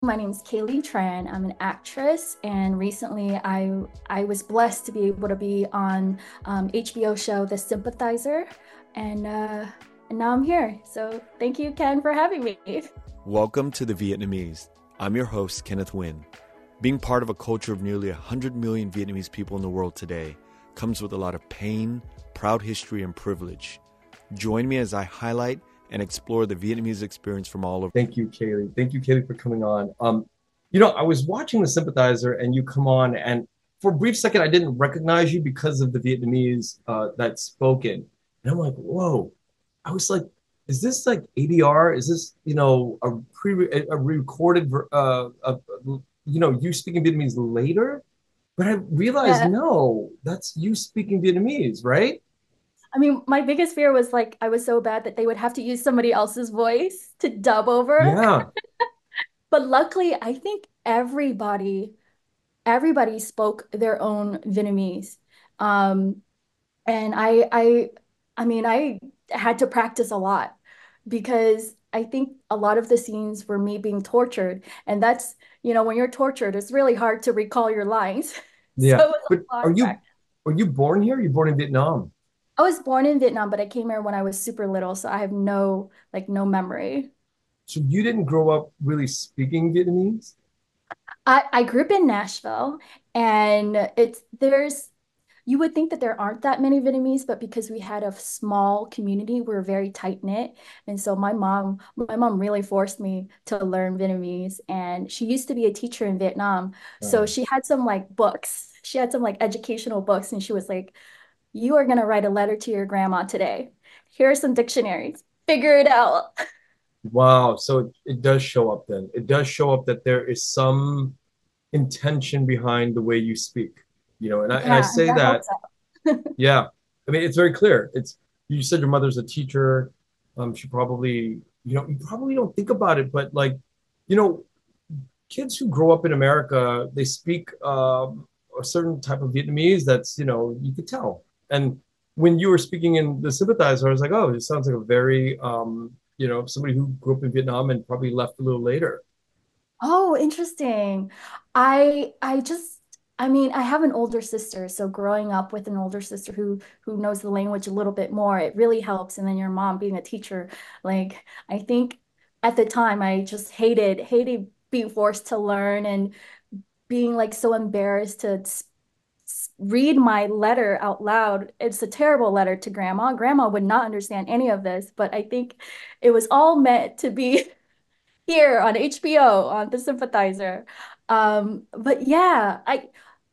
My name is Kaylee Tran. I'm an actress, and recently I was blessed to be able to be on HBO show The Sympathizer, and now I'm here. So thank you, Ken, for having me. Welcome to The Vietnamese. I'm your host, Kenneth Nguyen. Being part of a culture of nearly 100 million Vietnamese people in the world today comes with a lot of pain, proud history, and privilege. Join me as I highlight and explore the Vietnamese experience from all over. Thank you, Kaylee. Thank you, Kaylee, for coming on. I was watching The Sympathizer and you come on, and for a brief second, I didn't recognize you because of the Vietnamese that's spoken. And I'm like, whoa. I was like, is this like ADR? Is this, a recorded, you speaking Vietnamese later? But I realized, Yeah, no, that's you speaking Vietnamese, right? I mean, my biggest fear was like I was so bad that they would have to use somebody else's voice to dub over. Yeah. But luckily, I think everybody spoke their own Vietnamese. Um, And I mean, I had to practice a lot because I think a lot of the scenes were me being tortured. And that's, when you're tortured, it's really hard to recall your lines. So Yeah. it was But a lot are of you practice. are you born here? Or are you born in Vietnam? I was born in Vietnam, but I came here when I was super little, so I have no memory. So you didn't grow up really speaking Vietnamese? I grew up in Nashville, and you would think that there aren't that many Vietnamese, but because we had a small community, we are very tight knit. And so my mom really forced me to learn Vietnamese. And she used to be a teacher in Vietnam. So Oh, she had some like books. She had some like educational books, and she was like, "You are gonna write a letter to your grandma today. Here are some dictionaries. Figure it out." wow. So it does show up then. It does show up that there is some intention behind the way you speak. And I Yeah, say I hope that, so. yeah. I mean, it's very clear. It's you said your mother's a teacher. She probably, you probably don't think about it, but like, you know, kids who grow up in America, they speak a certain type of Vietnamese that's, you could tell. And when you were speaking in The Sympathizer, I was like, oh, this sounds like a very, somebody who grew up in Vietnam and probably left a little later. Oh, interesting. I mean, I have an older sister, so growing up with an older sister who knows the language a little bit more, it really helps. And then your mom being a teacher, like I think at the time I just hated being forced to learn and being like so embarrassed to read my letter out loud. It's a terrible letter to grandma. Grandma would not understand any of this, but I think it was all meant to be here on HBO on The Sympathizer. But yeah, I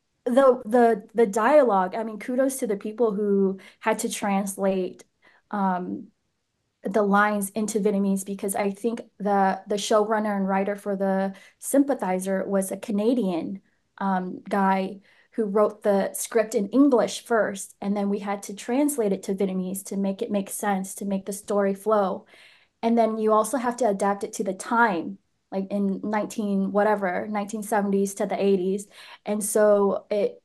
the dialogue, I mean, kudos to the people who had to translate um the lines into Vietnamese because I think the showrunner and writer for The Sympathizer was a Canadian guy who wrote the script in English first, and then we had to translate it to Vietnamese to make it make sense, to make the story flow. And then you also have to adapt it to the time, like in 19 whatever, 1970s to the 80s. And so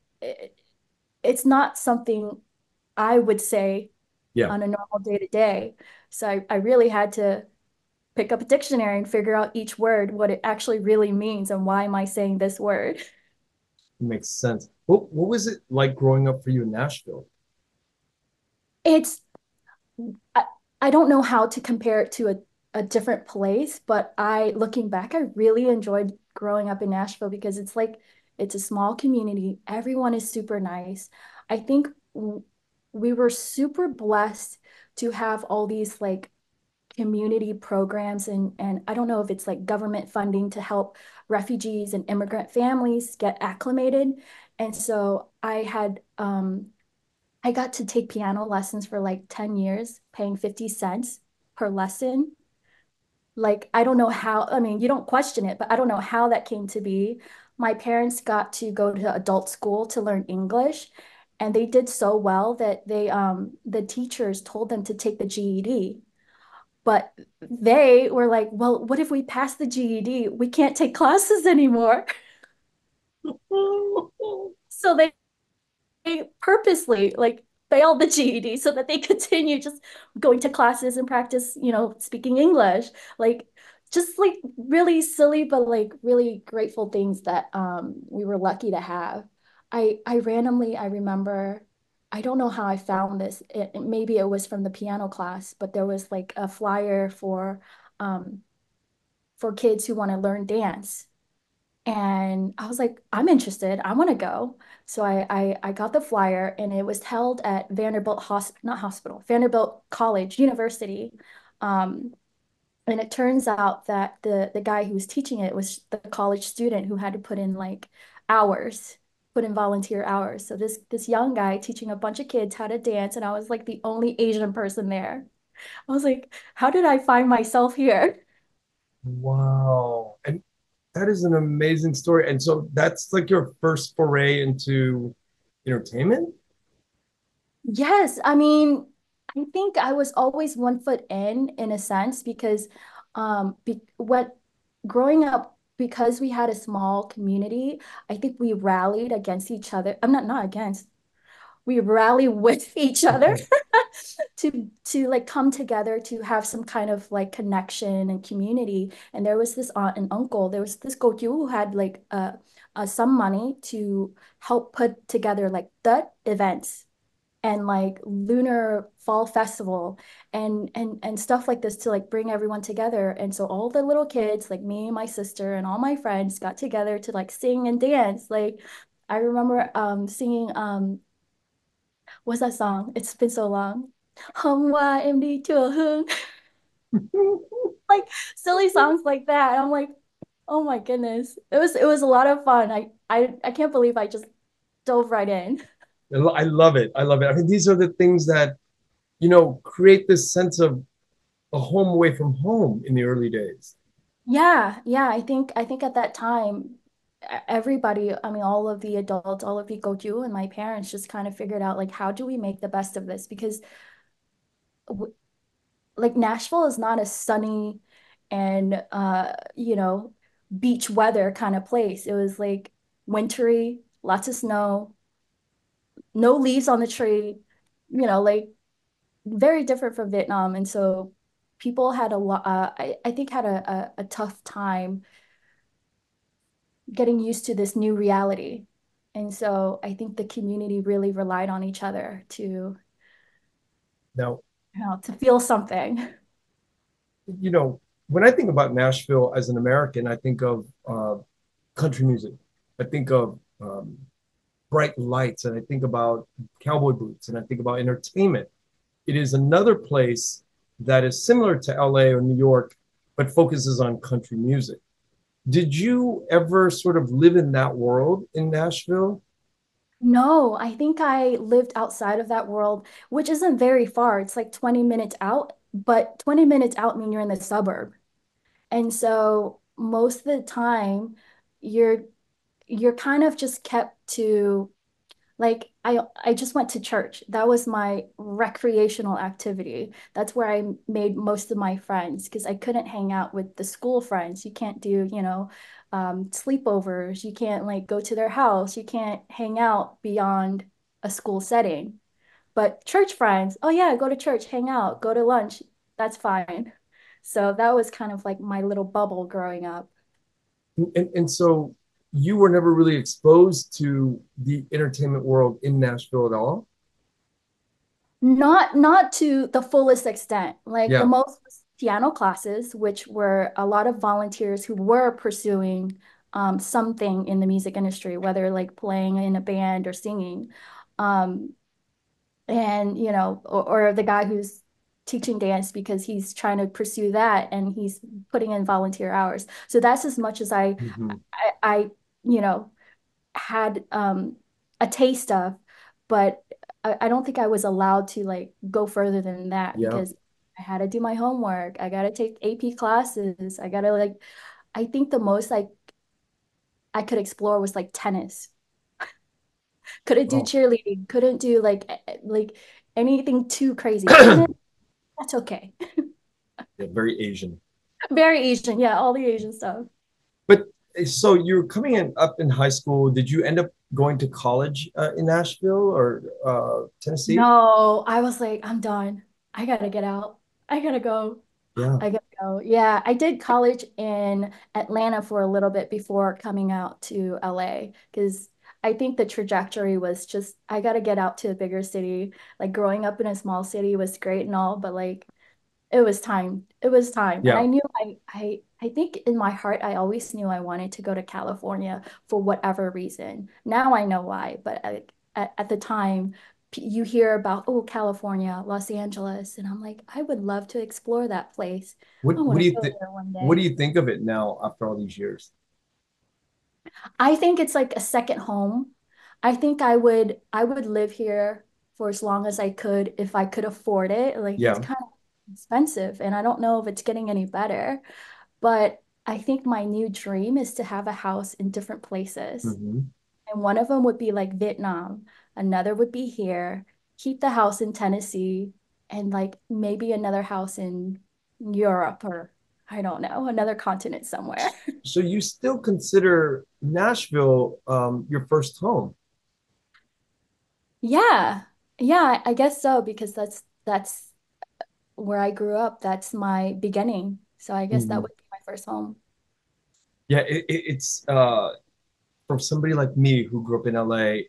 it's not something I would say Yeah, on a normal day to day. So I really had to pick up a dictionary and figure out each word, what it actually really means and why am I saying this word. it makes sense. What was it like growing up for you in Nashville? It's I, I don't know how to compare it to a different place, but looking back, I really enjoyed growing up in Nashville because it's a small community. Everyone is super nice. I think we were super blessed to have all these like community programs and I don't know if it's like government funding to help refugees and immigrant families get acclimated. And so I got to take piano lessons for like 10 years, paying 50 cents per lesson. Like, I don't know how, I mean, you don't question it, but I don't know how that came to be. My parents got to go to adult school to learn English, and they did so well that the teachers told them to take the GED. But they were like, well, what if we pass the GED? We can't take classes anymore. So they purposely like failed the GED so that they continue just going to classes and practice, speaking English. Like just like really silly, but like really grateful things that we were lucky to have. I randomly I remember I don't know how I found this. Maybe it was from the piano class, but there was like a flyer um for kids who want to learn dance. And I was like, I'm interested. I want to go. So I got the flyer and it was held at Vanderbilt not hospital, Vanderbilt College, University. Um, and it turns out that the guy who was teaching it was the college student who had to put in like hours, put in volunteer hours. So this young guy teaching a bunch of kids how to dance, and I was like the only Asian person there. I was like, how did I find myself here? Wow. And that is an amazing story. And so that's like your first foray into entertainment? Yes, I mean, I think I was always one foot in a sense because what growing up because we had a small community, I think we rallied against each other. I'm not against. We rally with each other to like come together to have some kind of like connection and community. And there was this aunt and uncle. There was this Gokyu who had like some money to help put together like the events and like lunar fall festival and stuff like this to like bring everyone together. And so all the little kids like me and my sister and all my friends got together to like sing and dance. Like I remember singing what's that song? It's been so long. Hôm qua em đi chùa Hương. Like silly songs like that. I'm like, oh my goodness. It was a lot of fun. I can't believe I just dove right in. I love it. I love it. I mean, these are the things that, create this sense of a home away from home in the early days. Yeah, yeah. I think at that time, everybody, I mean, all of the adults, all of the Goju and my parents just kind of figured out like how do we make the best of this? Because w like Nashville is not a sunny and beach weather kind of place. It was like wintry, lots of snow, no leaves on the tree, like very different from Vietnam. And so people had a lot, I think had a tough time getting used to this new reality. And so I think the community really relied on each other Now, to feel something. you know, when I think about Nashville as an American, I think of country music. I think of bright lights, and I think about cowboy boots, and I think about entertainment. It is another place that is similar to LA or New York, but focuses on country music. Did you ever sort of live in that world in Nashville? No, I think I lived outside of that world, which isn't very far. It's like 20 minutes out, but 20 minutes out mean you're in the suburb. And so most of the time you're you're kind of just kept to like I just went to church. That was my recreational activity. That's where I made most of my friends because I couldn't hang out with the school friends. You can't do, sleepovers. You can't like go to their house. You can't hang out beyond a school setting. But church friends, oh yeah, go to church, hang out, go to lunch. That's fine. So that was kind of like my little bubble growing up. And so you were never really exposed to the entertainment world in Nashville at all? Not to the fullest extent. Like the Yeah. most was piano classes, which were a lot of volunteers who were pursuing something in the music industry, whether like playing in a band or singing. Um, and or the guy who's teaching dance because he's trying to pursue that and he's putting in volunteer hours. So that's as much as Mhm. I you know had a taste of, but I don't think I was allowed to like go further than that Yeah. because I had to do my homework. I got to take AP classes. I got to like, I think the most I could explore was like tennis. Couldn't do Oh, cheerleading. Couldn't do like anything too crazy. Tennis, that's okay. yeah, very Asian. Very Asian. Yeah, all the Asian stuff. But so you're coming in up in high school. Did you end up going to college in Nashville or Tennessee? No, I was like, I'm done. I gotta get out. I gotta go. Yeah. I gotta go. Yeah, I did college in Atlanta for a little bit before coming out to LA because I think the trajectory was just I gotta get out to a bigger city. Like growing up in a small city was great and all, but like it was time. It was time. And I Yeah. knew I think in my heart I always knew I wanted to go to California for whatever reason. Now I know why, but at the time you hear about, oh, California, Los Angeles, and I'm like, I would love to explore that place. I What want do to you go think? there one What do day. you think of it now after all these years? I think it's like a second home. I would live here for as long as I could if I could afford it. Like it's Yeah. kind of expensive and I don't know if it's getting any better. But I think my new dream is to have a house in different places. Hmm. And one of them would be like Vietnam, another would be here, keep the house in Tennessee, and like maybe another house in Europe or I don't know, another continent somewhere. So you still consider Nashville your first home? Yeah. Yeah, I guess so because that's where I grew up. That's my beginning. So I guess that Mhm. would be my first home. Yeah, it's from somebody like me who grew up in LA,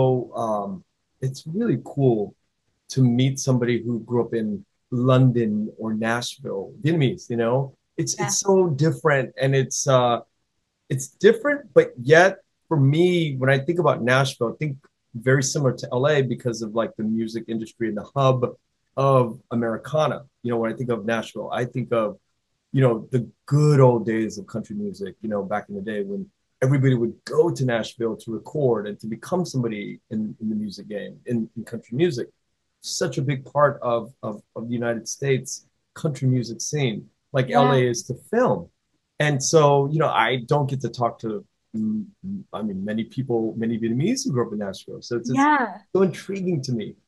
it's really cool to meet somebody who grew up in London or Nashville, Vietnamese, you know? Yeah. It's so different and it's different, but yet for me, when I think about Nashville, I think very similar to LA because of like the music industry and the hub of Americana. You know, when I think of Nashville, I think of, the good old days of country music, back in the day when everybody would go to Nashville to record and to become somebody in the music game, in country music. Such a big part of the United States country music scene, like LA Yeah. is to film. And so, I don't get to talk to, I mean, many people, many Vietnamese who grew up in Nashville. So it's Yeah. so intriguing to me.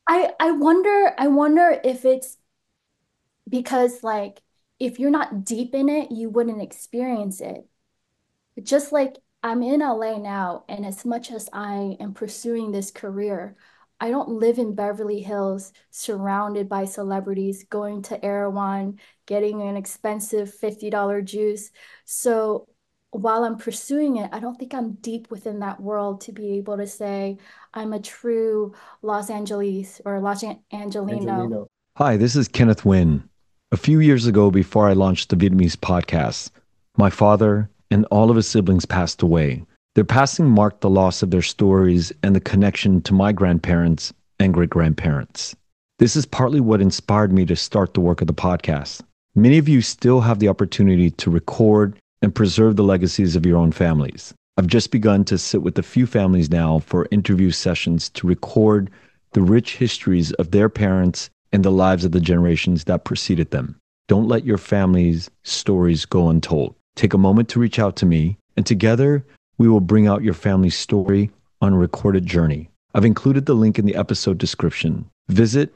I wonder if it's because like if you're not deep in it, you wouldn't experience it. Just like I'm in LA now, and as much as I am pursuing this career, I don't live in Beverly Hills surrounded by celebrities, going to Erewhon, getting an expensive $50 juice. So while I'm pursuing it, I don't think I'm deep within that world to be able to say I'm a true Los Angeles or Angelino. Angelino. Hi, this is Kenneth Nguyen. A few years ago, before I launched the Vietnamese podcast, my father and all of his siblings passed away. Their passing marked the loss of their stories and the connection to my grandparents and great grandparents. This is partly what inspired me to start the work of the podcast. Many of you still have the opportunity to record and preserve the legacies of your own families. I've just begun to sit with a few families now for interview sessions to record the rich histories of their parents and the lives of the generations that preceded them. Don't let your family's stories go untold. Take a moment to reach out to me, and together we will bring out your family's story on a recorded journey. I've included the link in the episode description. Visit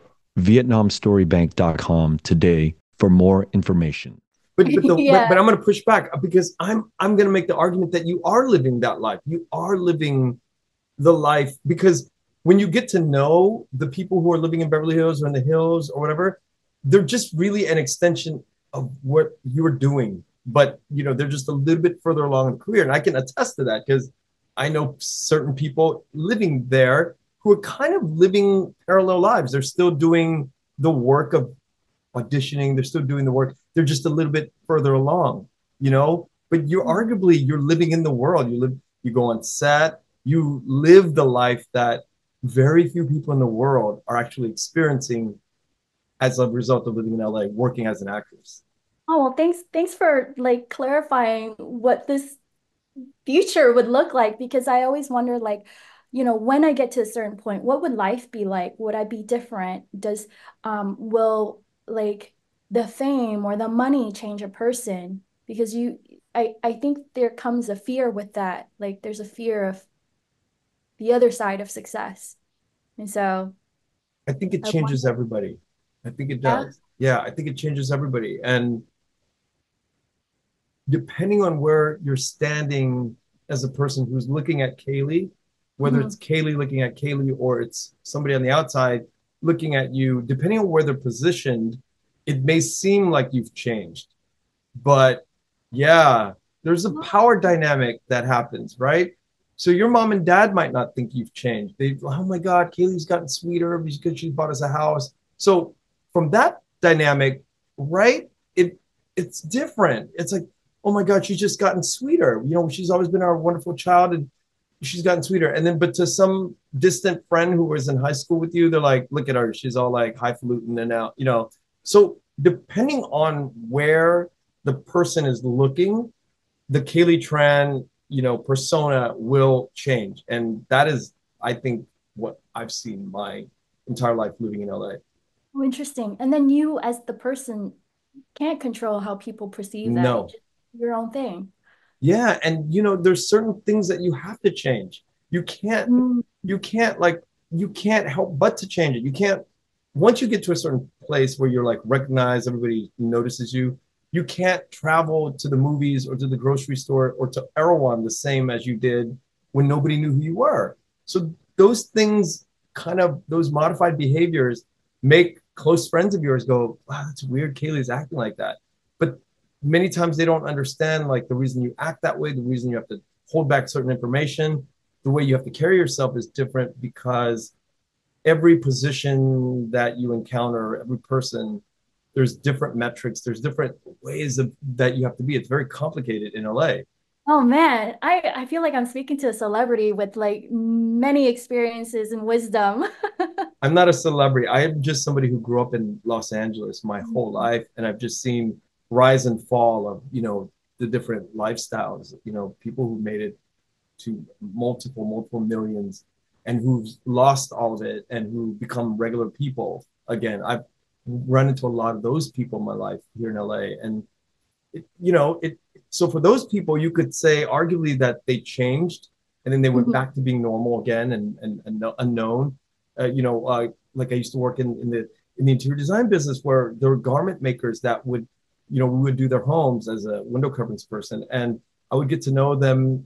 vietnamstorybank.com today for more information. But Yeah. I'm going to push back because I'm going to make the argument that you are living that life. You are living the life because when you get to know the people who are living in Beverly Hills or in the hills or whatever, they're just really an extension of what you're doing. But they're just a little bit further along in the career. And I can attest to that because I know certain people living there who are kind of living parallel lives. They're still doing the work of auditioning, they're still doing the work. They're just a little bit further along. But you're living in the world. You go on set, you live the life that very few people in the world are actually experiencing as a result of living in LA, working as an actress. Oh, well, thanks for like clarifying what this future would look like because I always wonder like, when I get to a certain point, what would life be like? Would I be different? Will like the fame or the money change a person? Because I think there comes a fear with that. Like there's a fear of the other side of success. And so I think it I changes wonder, everybody. I think it yeah. does. Yeah, I think it changes everybody. And depending on where you're standing as a person who's looking at Kaylee, whether it's Mhm. Kaylee looking at Kaylee or it's somebody on the outside looking at you, depending on where they're positioned, it may seem like you've changed, but yeah, there's a power dynamic that happens, right? So your mom and dad might not think you've changed. They, oh my God, Kaylee's gotten sweeter because she bought us a house. So from that dynamic, right? It it's different. It's like, oh my God, she's just gotten sweeter. You know, she's always been our wonderful child and she's gotten sweeter. And then, but to some distant friend who was in high school with you, they're like, look at her. She's all like highfalutin and now, you know. So depending on where the person is looking, the Kaylee Tran, you know, persona will change. And that is, I think, what I've seen my entire life living in LA. Oh, interesting. And then you, as the person, can't control how people perceive that. You No. just do your own thing. Yeah. And you know, there's certain things that you have to change. You can't, Mm. you can't like, you can't help but to change it. You can't, once you get to a certain place where you're like recognized, everybody notices you, you can't travel to the movies or to the grocery store or to Erewhon the same as you did when nobody knew who you were. So those things kind of, those modified behaviors make close friends of yours go, wow, that's weird. Kaylee's acting like that. But many times they don't understand like the reason you act that way, the reason you have to hold back certain information, the way you have to carry yourself is different because every position that you encounter, every person, there's different metrics, there's different ways of that you have to be. It's very complicated in LA. Oh man, I feel like I'm speaking to a celebrity with like many experiences and wisdom. I'm not a celebrity. I am just somebody who grew up in Los Angeles my whole life, and I've just seen rise and fall of the different lifestyles. You know, people who made it to multiple millions, and who've lost all of it, and who become regular people again. I've run into a lot of those people in my life here in LA, and it. So for those people, you could say arguably that they changed, and then they went Mhm. back to being normal again and unknown. Like I used to work in the interior design business where there were garment makers that would, we would do their homes as a window coverings person, and I would get to know them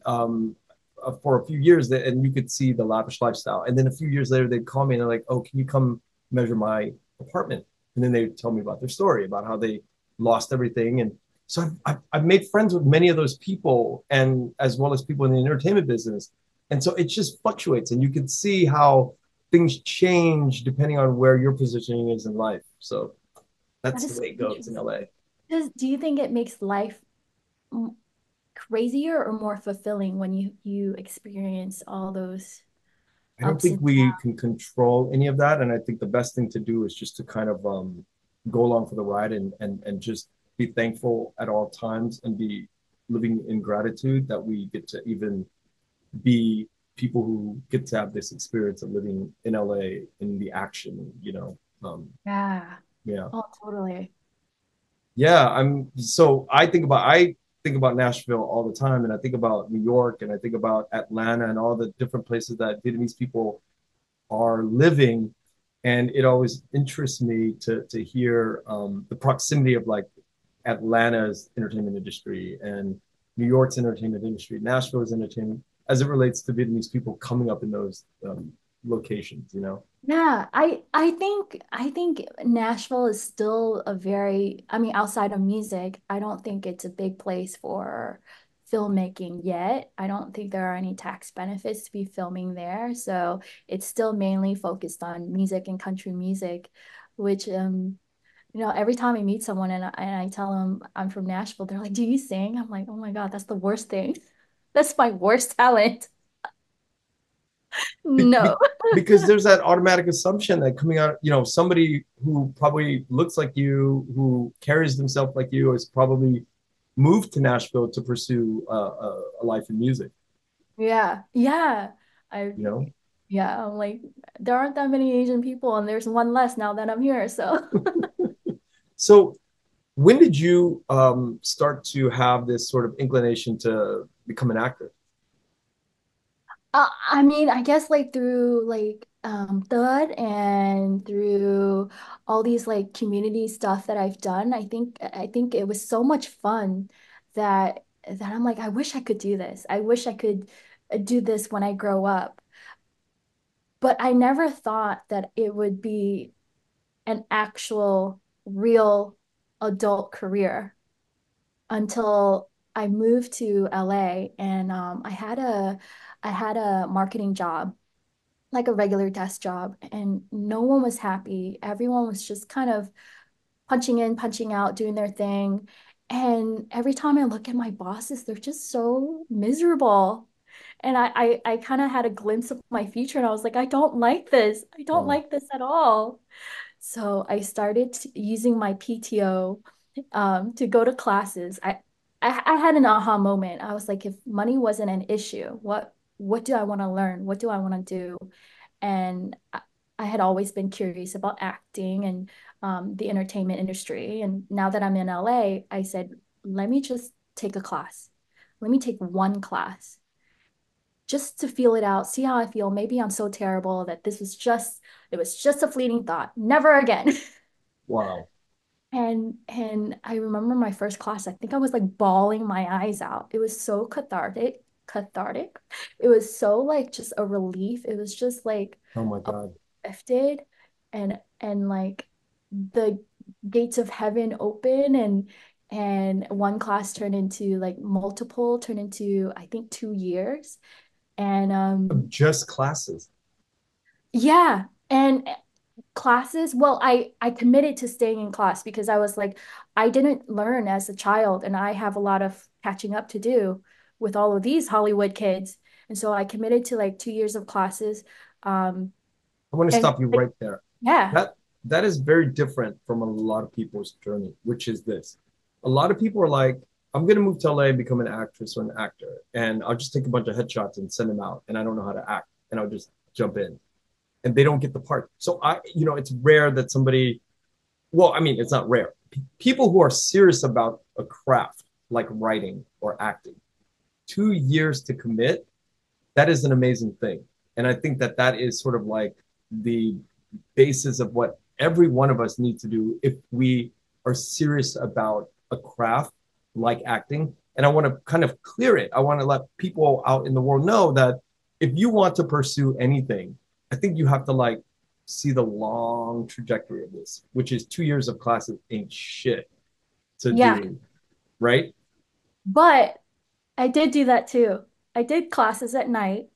for a few years, and you could see the lavish lifestyle. And then a few years later, they'd call me and they're like, "Oh, can you come measure my apartment?" And then they'd tell me about their story, about how they lost everything. And so I've made friends with many of those people, and as well as people in the entertainment business. And so it just fluctuates, and you can see how things change depending on where your positioning is in life. So That that's the is so way it goes in interesting. LA. Do you think it makes life crazier or more fulfilling when you experience all those I don't ups think and we can control any of that, and I think the best thing to do is just to kind of go along for the ride and just be thankful at all times and be living in gratitude that we get to even be people who get to have this experience of living in LA in the action, yeah. yeah. Oh, totally. Yeah, I think about Nashville all the time, and I think about New York, and I think about Atlanta and all the different places that Vietnamese people are living. And it always interests me to hear the proximity of like Atlanta's entertainment industry and New York's entertainment industry, Nashville's entertainment, as it relates to Vietnamese people coming up in those locations. Yeah, I think Nashville is still a very, I mean, outside of music, I don't think it's a big place for filmmaking yet. I don't think there are any tax benefits to be filming there. So it's still mainly focused on music and country music, which every time I meet someone and I tell them I'm from Nashville, they're like, "Do you sing?" I'm like, "Oh my God, that's the worst thing. That's my worst talent." be, No. be, because there's that automatic assumption that coming out, somebody who probably looks like you, who carries themselves like you, has probably moved to Nashville to pursue a life in music. Yeah. Yeah. I You know, Yeah, I'm like, there aren't that many Asian people, and there's one less now that I'm here. So, so when did you start to have this sort of inclination to become an actor? I mean, I guess like through like Thud and through all these like community stuff that I've done, I think it was so much fun that I'm like, I wish I could do this. I wish I could do this when I grow up. But I never thought that it would be an actual real adult career until I moved to LA, and I had a marketing job, like a regular desk job, and no one was happy. Everyone was just kind of punching in, punching out, doing their thing. And every time I look at my bosses, they're just so miserable. And I kind of had a glimpse of my future, and I was like, I don't like this. I don't Wow. like this at all. So I started using my PTO to go to classes. I had an aha moment. I was like, if money wasn't an issue, what do I want to learn? What do I want to do? And I had always been curious about acting and the entertainment industry. And now that I'm in LA, I said, let me just take a class. Let me take one class just to feel it out, see how I feel. Maybe I'm so terrible that it was just a fleeting thought. Never again. Wow. And I remember my first class, I think I was like bawling my eyes out. It was so cathartic. It was so like just a relief. It was just like Oh my God. uplifted and like the gates of heaven open and one class turned into like multiple, turned into I think 2 years. And Of just classes. yeah, and classes, well, I committed to staying in class because I was like, I didn't learn as a child, and I have a lot of catching up to do with all of these Hollywood kids. And so I committed to like 2 years of classes. Um, I want to and stop you like, right there. yeah, That that is very different from a lot of people's journey, which is this. A lot of people are like, I'm gonna move to LA and become an actress or an actor, and I'll just take a bunch of headshots and send them out, and I don't know how to act, and I'll just jump in. And they don't get the part. So it's rare that somebody, well, I mean, it's not rare. People who are serious about a craft like writing or acting, 2 years to commit, that is an amazing thing. And I think that that is sort of like the basis of what every one of us need to do if we are serious about a craft like acting. And I want to kind of clear it. I want to let people out in the world know that if you want to pursue anything, I think you have to like see the long trajectory of this, which is 2 years of classes ain't shit to yeah. do, right? But I did do that too. I did classes at night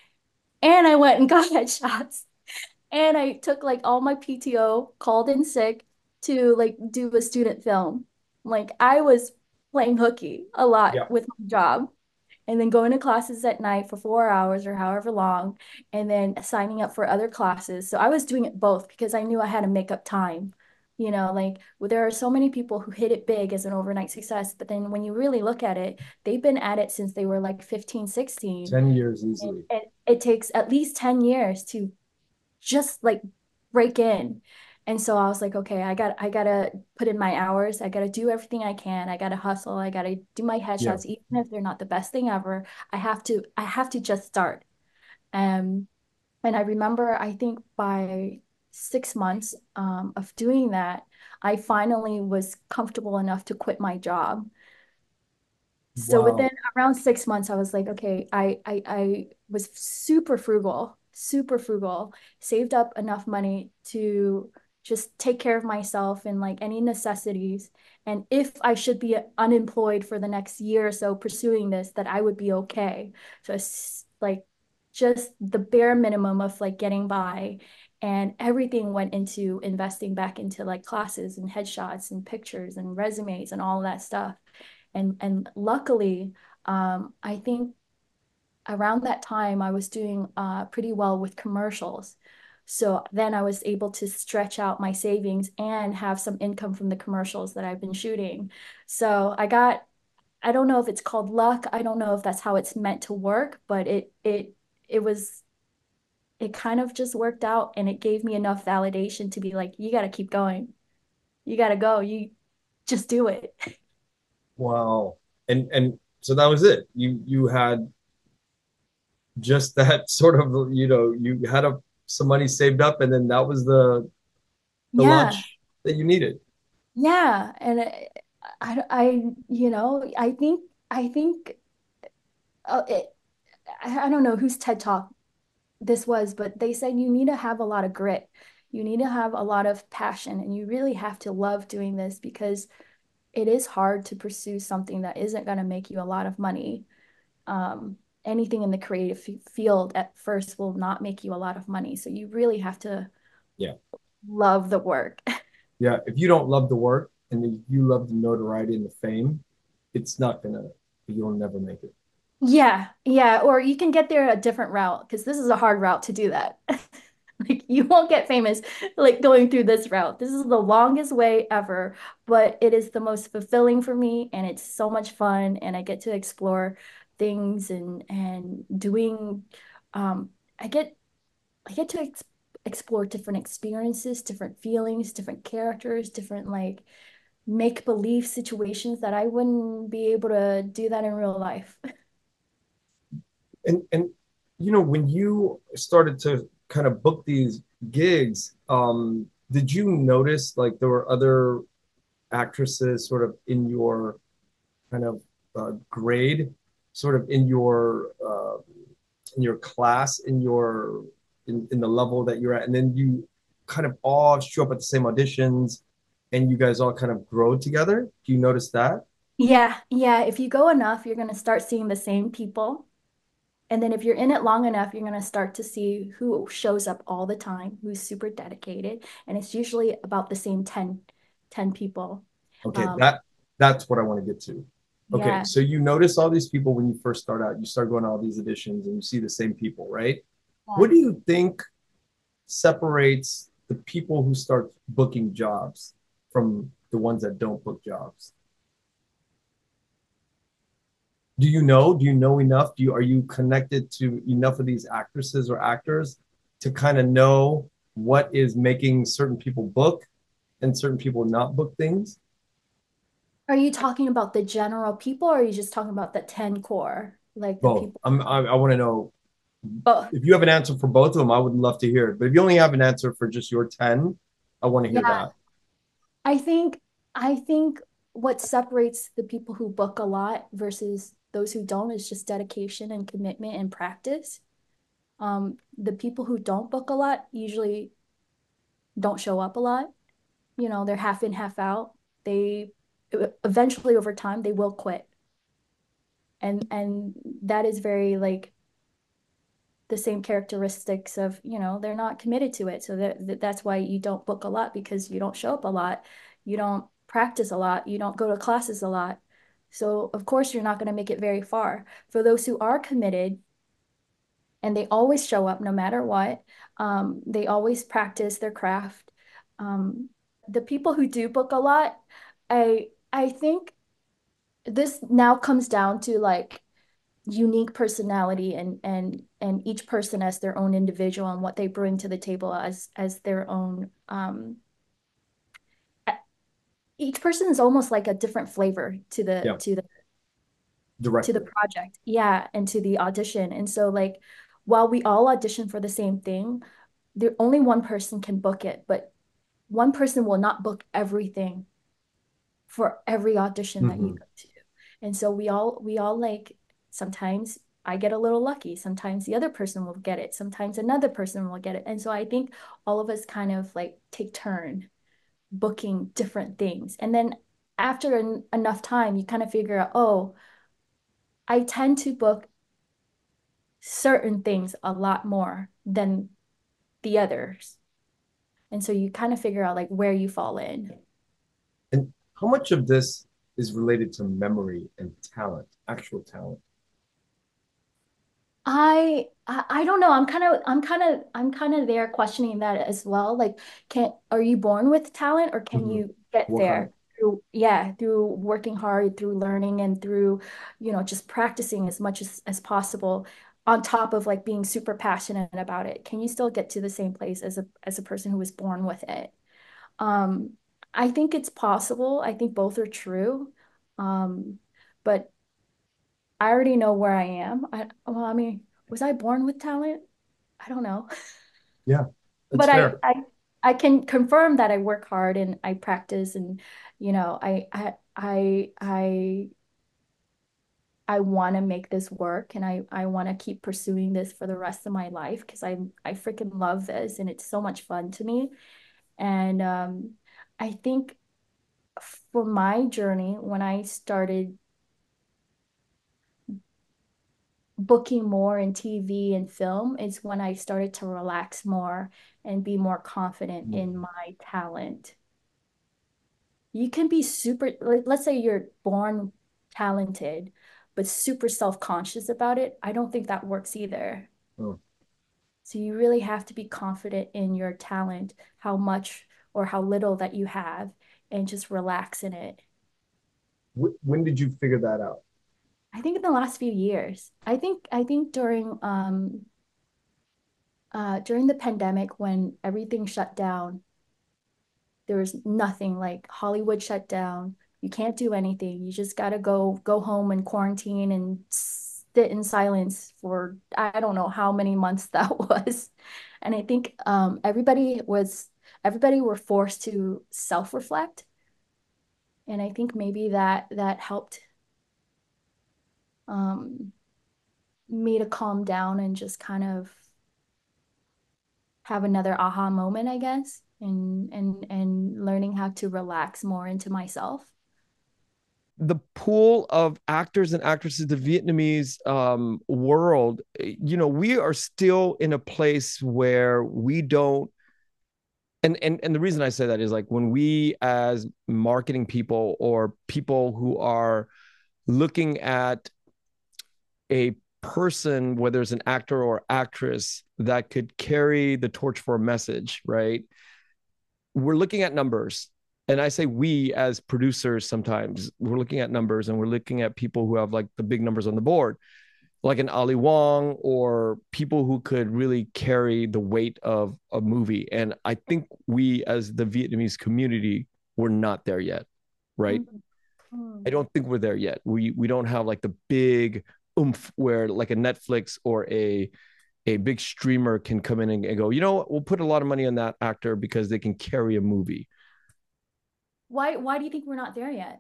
and I went and got headshots. And I took like all my PTO, called in sick to like do a student film. Like I was playing hooky a lot Yeah. with my job and then going to classes at night for 4 hours or however long, and then signing up for other classes. So I was doing it both because I knew I had to make up time. Like there are so many people who hit it big as an overnight success, but then when you really look at it, they've been at it since they were like 15, 16. 10 years And easily. it takes at least 10 years to just like break in. And so I was like, okay, I gotta put in my hours. I gotta do everything I can. I gotta hustle. I gotta do my Yeah. headshots, even if they're not the best thing ever. I have to just start. Um, and I remember, I think by 6 months of doing that, I finally was comfortable enough to quit my job. So within Wow. around 6 months, I was like, okay, I was super frugal, saved up enough money to just take care of myself and like any necessities. And if I should be unemployed for the next year or so pursuing this, that I would be okay. So it's like just the bare minimum of like getting by. And everything went into investing back into like classes and headshots and pictures and resumes and all that stuff. And luckily, I think around that time I was doing pretty well with commercials. So then I was able to stretch out my savings and have some income from the commercials that I've been shooting. So I don't know if it's called luck. I don't know if that's how it's meant to work, but it was it kind of just worked out, and it gave me enough validation to be like, you got to keep going. You got to go. You just do it. Wow. And so that was it. You had just that sort of, you had some money saved up, and then that was the Yeah. launch that you needed. Yeah, and I think uh, it, I don't know whose TED Talk this was, but they said you need to have a lot of grit. You need to have a lot of passion and you really have to love doing this because it is hard to pursue something that isn't going to make you a lot of money. Anything in the creative field at first will not make you a lot of money. So you really have to Yeah. love the work. Yeah. If you don't love the work and if you love the notoriety and the fame, it's not gonna, you'll never make it. Yeah, yeah. Or you can get there a different route because this is a hard route to do that. Like you won't get famous like going through this route. This is the longest way ever, but it is the most fulfilling for me and it's so much fun and I get to explore things and doing um I get I get to explore different experiences, different feelings, different characters, different like make believe situations that I wouldn't be able to do that in real life. And you know, when you started to kind of book these gigs, did you notice like there were other actresses sort of in your kind of grade, sort of in your class, in the level that you're at, and then you kind of all show up at the same auditions, and you guys all kind of grow together? Do you notice that? Yeah, yeah. If you go enough, you're going to start seeing the same people. And then if you're in it long enough, you're going to start to see who shows up all the time, who's super dedicated. And it's usually about the same ten people. Okay, Um, that's what I want to get to. Okay, yeah. so you notice all these people when you first start out, you start going to all these auditions and you see the same people, right? Yeah. What do you think separates the people who start booking jobs from the ones that don't book jobs? Do you know? Do you know enough? Are you connected to enough of these actresses or actors to kind of know what is making certain people book and certain people not book things? Are you talking about the general people or are you just talking about the 10 core? Like the Both. people? I want to know Both. if you have an answer for both of them. I would love to hear it. But if you only have an answer for just your 10, I want to hear Yeah. that. I think what separates the people who book a lot versus those who don't is just dedication and commitment and practice. The people who don't book a lot usually don't show up a lot. You know, they're half in, half out. They eventually over time they will quit. And that is very like the same characteristics of, they're not committed to it. So that's why you don't book a lot because you don't show up a lot. You don't practice a lot. You don't go to classes a lot. So of course you're not going to make it very far. For those who are committed and they always show up no matter what, they always practice their craft. Um, the people who do book a lot, I think this now comes down to like unique personality and each person as their own individual and what they bring to the table as their own each person is almost like a different flavor to the Yeah, to the to the directly. project, yeah, and to the audition. And so like while we all audition for the same thing, there only one person can book it, but one person will not book everything for every audition that you Mm-hmm. go to. And so we all like sometimes I get a little lucky. Sometimes the other person will get it. Sometimes another person will get it. And so I think all of us kind of like take turn booking different things. And then after enough time, you kind of figure out, oh, I tend to book certain things a lot more than the others. And so you kind of figure out like where you fall in. And how much of this is related to memory and talent, actual talent? I don't know. I'm kind of there questioning that as well. Like, can are you born with talent or can Mm-hmm. you get Work on it. there through yeah, through working hard, through learning and through, just practicing as much as possible on top of like being super passionate about it. Can you still get to the same place as a person who was born with it? Um, I think it's possible. I think both are true. Um, but I already know where I am. Well, I mean, was I born with talent? I don't know. Yeah, that's But fair. I can confirm that I work hard and I practice and I I want to make this work and I want to keep pursuing this for the rest of my life because I freaking love this and it's so much fun to me. And I think for my journey, when I started booking more in TV and film, is when I started to relax more and be more confident in my talent. You can be super, let's say you're born talented, but super self-conscious about it. I don't think that works either. Oh. So you really have to be confident in your talent, how much or how little that you have, and just relax in it. When did you figure that out? I think in the last few years, I think during the pandemic when everything shut down, there was nothing like Hollywood shut down. You can't do anything. You just gotta go home and quarantine and sit in silence for I don't know how many months that was. And I think everybody were forced to self-reflect. And I think maybe that helped um, me to calm down and just kind of have another aha moment, I guess, and learning how to relax more into myself. The pool of actors and actresses, the Vietnamese world, we are still in a place where we don't. And the reason I say that is like when we as marketing people or people who are looking at a person, whether it's an actor or actress that could carry the torch for a message, right? We're looking at numbers. And I say we as producers sometimes, we're looking at numbers and we're looking at people who have like the big numbers on the board, like an Ali Wong or people who could really carry the weight of a movie. And I think we as the Vietnamese community, we're not there yet, right? Mm-hmm. I don't think we're there yet. We don't have like the big oomph where like a Netflix or a big streamer can come in and go, you know what, we'll put a lot of money on that actor because they can carry a movie. Why do you think we're not there yet?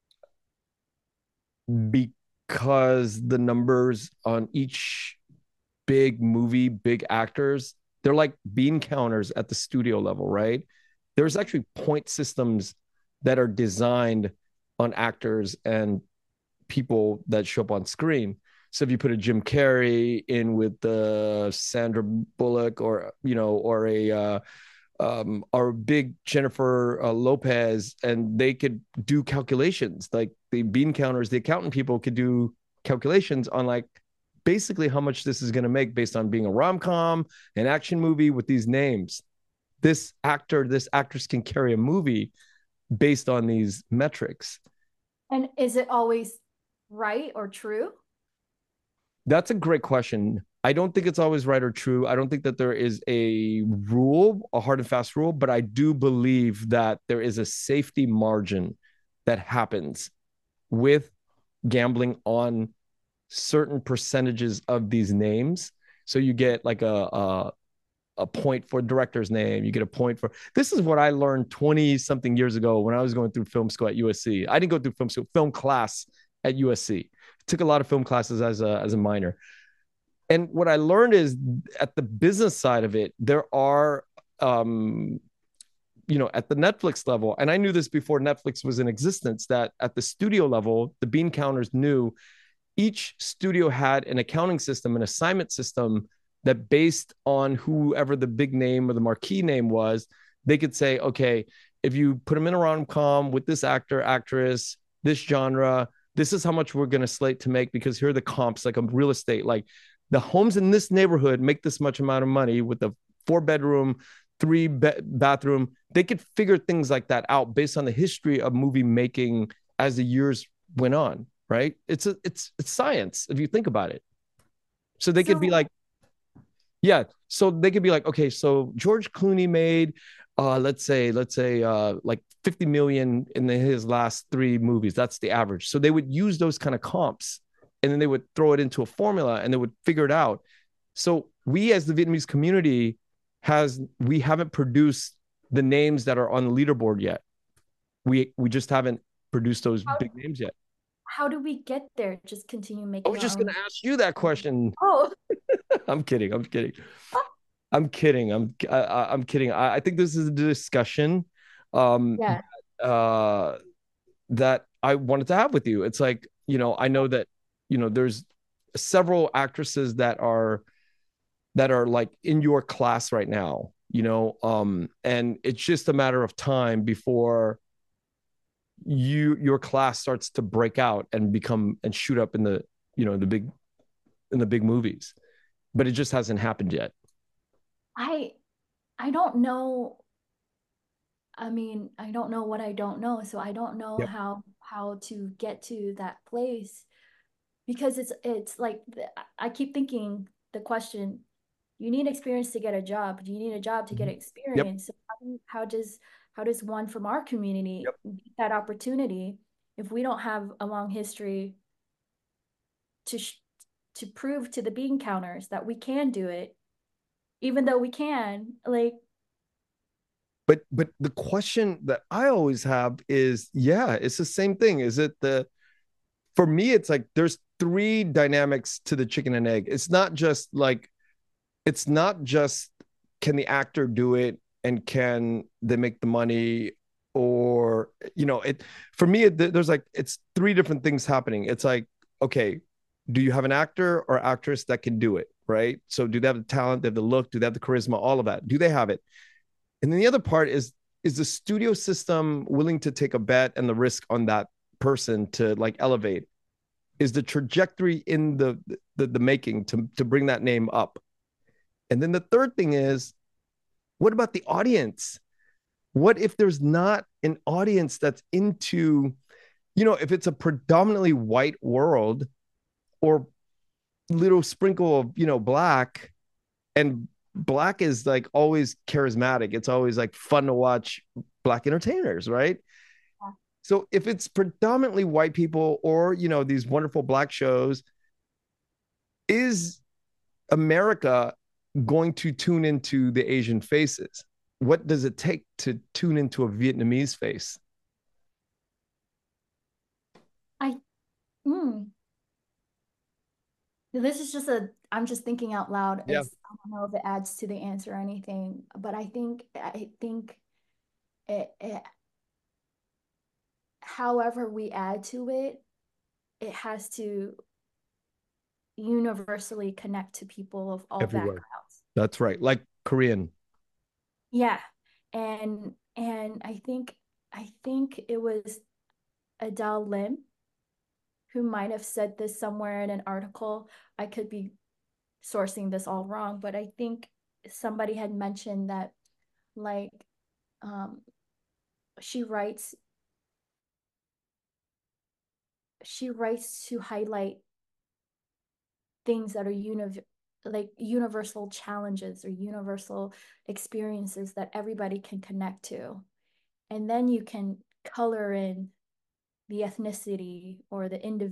Because the numbers on each big movie, big actors, they're like bean counters at the studio level, right? There's actually point systems that are designed on actors and people that show up on screen. So if you put a Jim Carrey in with the Sandra Bullock or a our big Jennifer Lopez, and they could do calculations like the bean counters, the accountant people could do calculations on like basically how much this is going to make based on being a rom-com, an action movie with these names. This actor, this actress can carry a movie based on these metrics. And is it always right or true? That's a great question. I don't think it's always right or true. I don't think that there is a rule, a hard and fast rule, but I do believe that there is a safety margin that happens with gambling on certain percentages of these names. So you get like a point for director's name. You get a point for this is what I learned 20 something years ago when I was going through film school at USC. I didn't go through film school, film class at USC. Took a lot of film classes as a minor. And what I learned is at the business side of it, there are at the Netflix level, and I knew this before Netflix was in existence, that at the studio level, the bean counters knew each studio had an accounting system, an assignment system that based on whoever the big name or the marquee name was, they could say, okay, if you put them in a rom-com with this actor, actress, this genre, this is how much we're going to slate to make because here are the comps, like a real estate, like the homes in this neighborhood make this much amount of money with the 4-bedroom, 3-bathroom. They could figure things like that out based on the history of movie making as the years went on, right? It's science if you think about it. So they could be like, yeah. So they could be like, okay, so George Clooney made, let's say, like 50 million in his last 3 movies. That's the average. So they would use those kind of comps, and then they would throw it into a formula, and they would figure it out. So we, as the Vietnamese community, we haven't produced the names that are on the leaderboard yet. We just haven't produced those big names yet. how do we get there? Just continue I making was our just going own. to ask you that question. Oh, I'm kidding. I'm kidding. I'm kidding. I'm kidding. I think this is a discussion yeah. uh, that I wanted to have with you. It's like, I know that, there's several actresses that are like in your class right now, and it's just a matter of time before your class starts to break out and become and shoot up in the, the big movies, but it just hasn't happened yet. I I don't know. I mean, I don't know what I don't know, so I don't know Yep. how to get to that place because it's like I keep thinking the question, you need experience to get a job. Do you need a job to get Yep. experience? So how does one from our community Yep. get that opportunity if we don't have a long history to to prove to the bean counters that we can do it, even though we can, like, But the question that I always have is, yeah, it's the same thing. Is it for me, it's like there's three dynamics to the chicken and egg. It's not just can the actor do it and can they make the money, or it for me there's like it's three different things happening. It's like, okay, do you have an actor or actress that can do it, right? So do they have the talent, they have the look, do they have the charisma, all of that? Do they have it? And then the other part is the studio system willing to take a bet and the risk on that person to like elevate? Is the trajectory in the making to bring that name up? And then the third thing is, what about the audience? What if there's not an audience that's into, if it's a predominantly white world or little sprinkle of, black, and black is like always charismatic. It's always like fun to watch black entertainers, right? yeah. So if it's predominantly white people or, these wonderful black shows, is America going to tune into the Asian faces? What does it take to tune into a Vietnamese face? I mm, this is just I'm just thinking out loud. Yeah. I don't know if it adds to the answer or anything, but I think it however we add to it, it has to universally connect to people of all Everywhere. backgrounds. That's right. Like Korean. Yeah. And I think it was Adele Lim who might have said this somewhere in an article. I could be sourcing this all wrong, but I think somebody had mentioned that, like, um she writes she writes to highlight things that are like universal challenges or universal experiences that everybody can connect to. And then you can color in the ethnicity or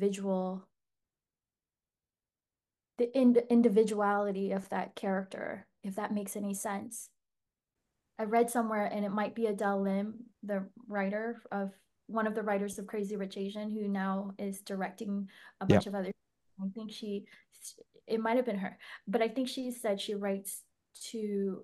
individuality of that character, if that makes any sense. I read somewhere, and it might be Adele Lim, the writer of one of the writers of Crazy Rich Asian, who now is directing a Yeah. bunch of other. I think it might have been her, but I think she said she writes to.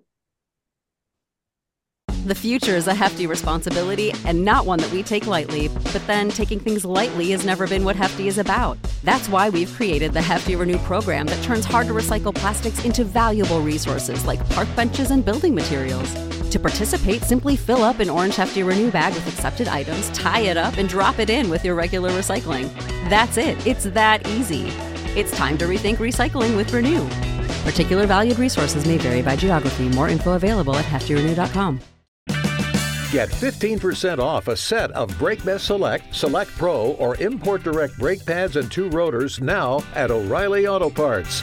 The future is a hefty responsibility and not one that we take lightly. But then taking things lightly has never been what Hefty is about. That's why we've created the Hefty Renew program that turns hard to recycle plastics into valuable resources like park benches and building materials. To participate, simply fill up an orange Hefty Renew bag with accepted items, tie it up, and drop it in with your regular recycling. That's it. It's that easy. It's time to rethink recycling with Renew. Particular valued resources may vary by geography. More info available at heftyrenew.com. Get 15% off a set of BrakeMess Select, Select Pro, or Import Direct brake pads and 2 rotors now at O'Reilly Auto Parts.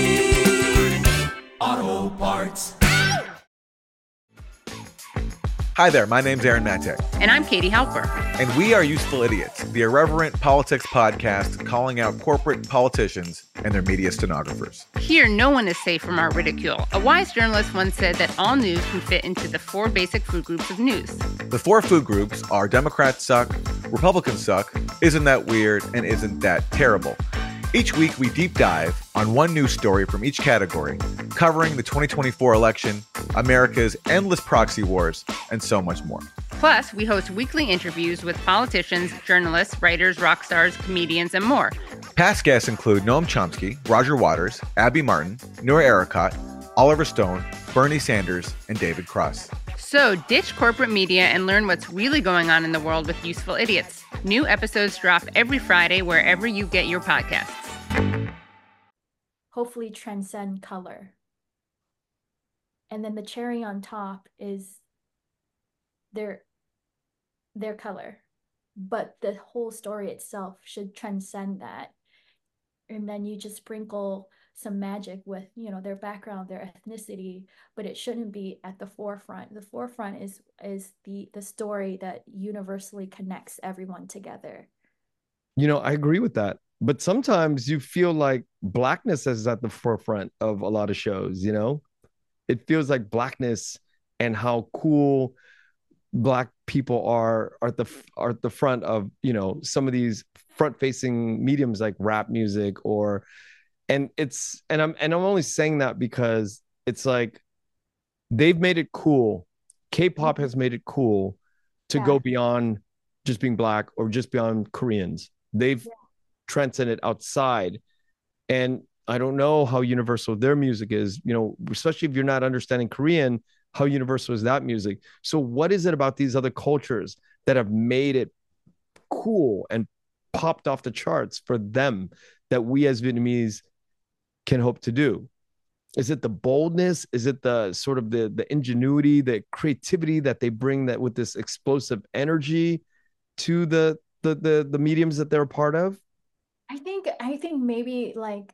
O'Reilly Auto Parts. Hi there, my name's Aaron Matek. And I'm Katie Halper. And we are Useful Idiots, the irreverent politics podcast calling out corporate politicians and their media stenographers. Here, no one is safe from our ridicule. A wise journalist once said that all news can fit into the 4 basic food groups of news. The 4 food groups are Democrats suck, Republicans suck, isn't that weird, and isn't that terrible. Each week, we deep dive on one news story from each category, covering the 2024 election, America's endless proxy wars, and so much more. Plus, we host weekly interviews with politicians, journalists, writers, rock stars, comedians, and more. Past guests include Noam Chomsky, Roger Waters, Abby Martin, Noor Erakat, Oliver Stone, Bernie Sanders, and David Cross. So ditch corporate media and learn what's really going on in the world with Useful Idiots. New episodes drop every Friday wherever you get your podcasts. Hopefully transcend color. And then the cherry on top is their color. But the whole story itself should transcend that. And then you just sprinkle some magic with, their background, their ethnicity, but it shouldn't be at the forefront. The forefront is the story that universally connects everyone together. I agree with that. But sometimes you feel like blackness is at the forefront of a lot of shows, It feels like blackness and how cool Black people are at the front of, some of these front-facing mediums like rap music I'm only saying that because it's like they've made it cool. K-pop has made it cool to go beyond just being Black or just beyond Koreans. They've transcended outside. And I don't know how universal their music is, especially if you're not understanding Korean, how universal is that music? So what is it about these other cultures that have made it cool and popped off the charts for them that we as Vietnamese can hope to do? Is it the boldness? Is it the sort of the ingenuity, the creativity that they bring that with this explosive energy to the mediums that they're a part of? I think maybe like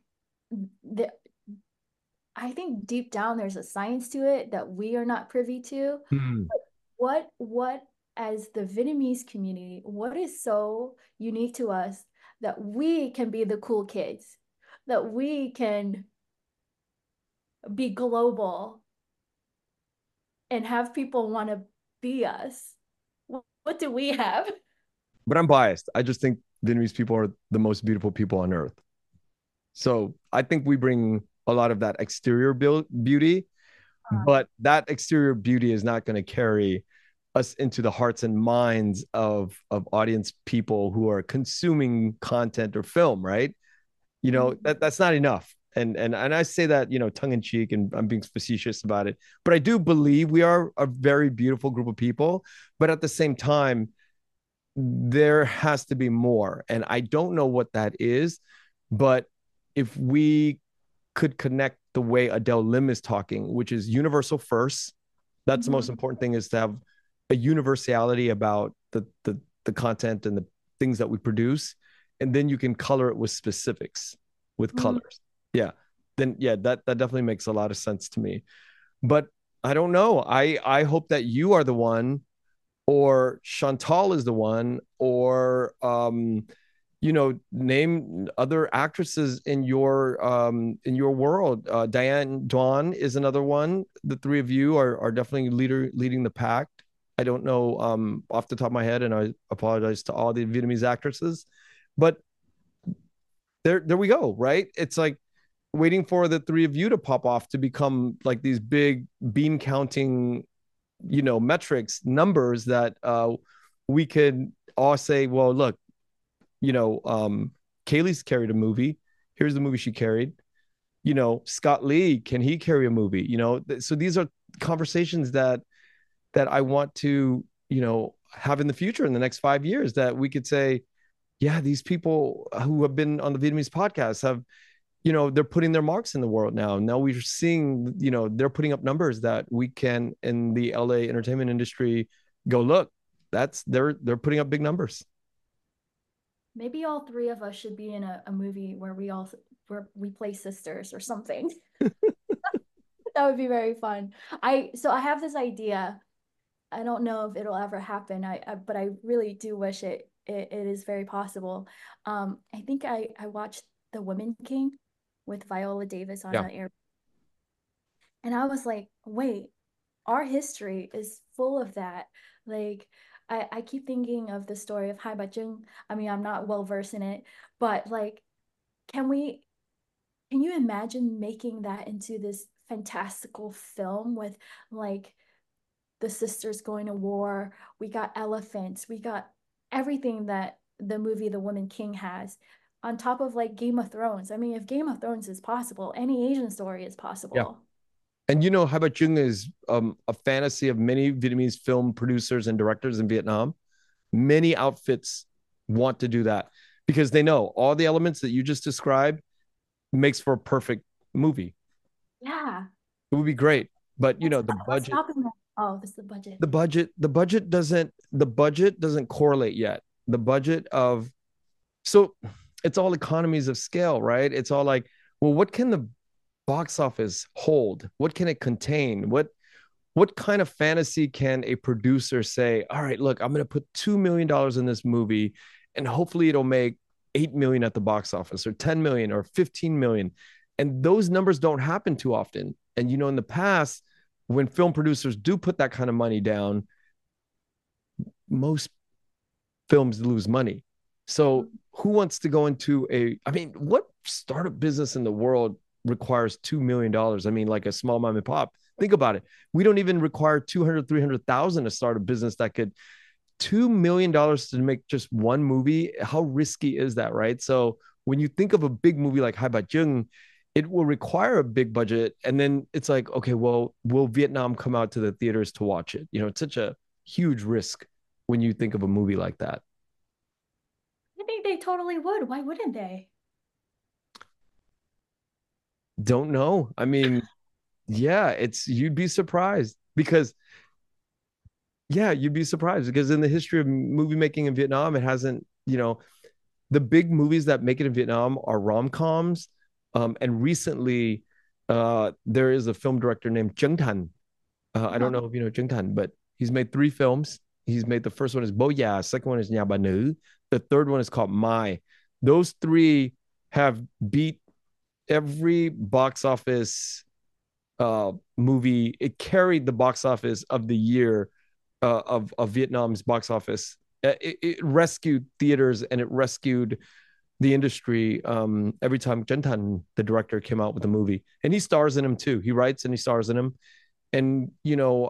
I think deep down there's a science to it that we are not privy to. But what as the Vietnamese community, what is so unique to us that we can be the cool kids, that we can be global and have people want to be us? What do we have? But I'm biased. I just think Vietnamese people are the most beautiful people on earth. So I think we bring a lot of that exterior beauty, but that exterior beauty is not going to carry us into the hearts and minds of audience people who are consuming content or film, right? That's not enough. And I say that, tongue in cheek, and I'm being facetious about it, but I do believe we are a very beautiful group of people. But at the same time, there has to be more. And I don't know what that is, but if we could connect the way Adele Lim is talking, which is universal first, that's the most important thing, is to have a universality about the content and the things that we produce. And then you can color it with specifics, with colors. That definitely makes a lot of sense to me. But I don't know. I hope that you are the one, or Chantal is the one, or name other actresses in your world. Diane Dawn is another one. The three of you are definitely leading the pack. I don't know off the top of my head, and I apologize to all the Vietnamese actresses, but there we go, right? It's like waiting for the three of you to pop off to become like these big bean counting, metrics, numbers that we could all say, well, look, Kaylee's carried a movie. Here's the movie she carried. Scott Lee, can he carry a movie? So these are conversations that I want to, have in the future, in the next 5 years, that we could say, yeah, these people who have been on the Vietnamese podcast have, they're putting their marks in the world now. Now we're seeing, they're putting up numbers that we can, in the LA entertainment industry, go, look, they're putting up big numbers. Maybe all three of us should be in a movie where we play sisters or something. That would be very fun. So I have this idea. I don't know if it'll ever happen. But I really do wish it is very possible. I think I watched The Woman King with Viola Davis on Yeah. an air, and I was like, wait, our history is full of that. Like, I keep thinking of the story of Hai Bajing. I mean, I'm not well versed in it, but like, can we can you imagine making that into this fantastical film with like the sisters going to war? We got elephants, we got everything that the movie The Woman King has, on top of like Game of Thrones. I mean, if Game of Thrones is possible, any Asian story is Yeah. possible. And you know, Hai Bát Chung is a fantasy of many Vietnamese film producers and directors in Vietnam. Many outfits want to do that because they know all the elements that you just described makes for a perfect movie. Yeah. It would be great, but you know, the What's budget, stopping that? Oh, this is the budget. the budget doesn't correlate yet. The budget of so it's all economies of scale, right? It's all like, well, what can the box office hold? What can it contain? What kind of fantasy can a producer say, all right, look, I'm going to put $2 million in this movie and hopefully it'll make 8 million at the box office or 10 million or 15 million. And those numbers don't happen too often. And, you know, in the past, when film producers do put that kind of money down, most films lose money. So who wants to go into I mean, what startup business in the world requires $2 million? I mean, like a small mom and pop. Think about it. We don't even require 200, 300,000 to start a business that could $2 million to make just one movie. How risky is that, right? So when you think of a big movie like Hai Bát Chung, it will require a big budget. And then it's like, okay, well, will Vietnam come out to the theaters to watch it? You know, it's such a huge risk when you think of a movie like that. I think they totally would. Why wouldn't they? Don't know. I mean, yeah, you'd be surprised because yeah, you'd be surprised because in the history of movie making in Vietnam, it hasn't, you know, the big movies that make it in Vietnam are rom-coms. And recently, there is a film director named Trấn Thành. I don't know if you know Trấn Thành, but he's made 3 films. He's made the first one is Bố Già, second one is Nhà Bà Nữ, the third one is called Mai. Those 3 have beat every box office movie. It carried the box office of the year of Vietnam's box office. It rescued theaters and it rescued the industry every time Trấn Thành, the director, came out with a movie. And he stars in them too. He writes and he stars in them. And you know,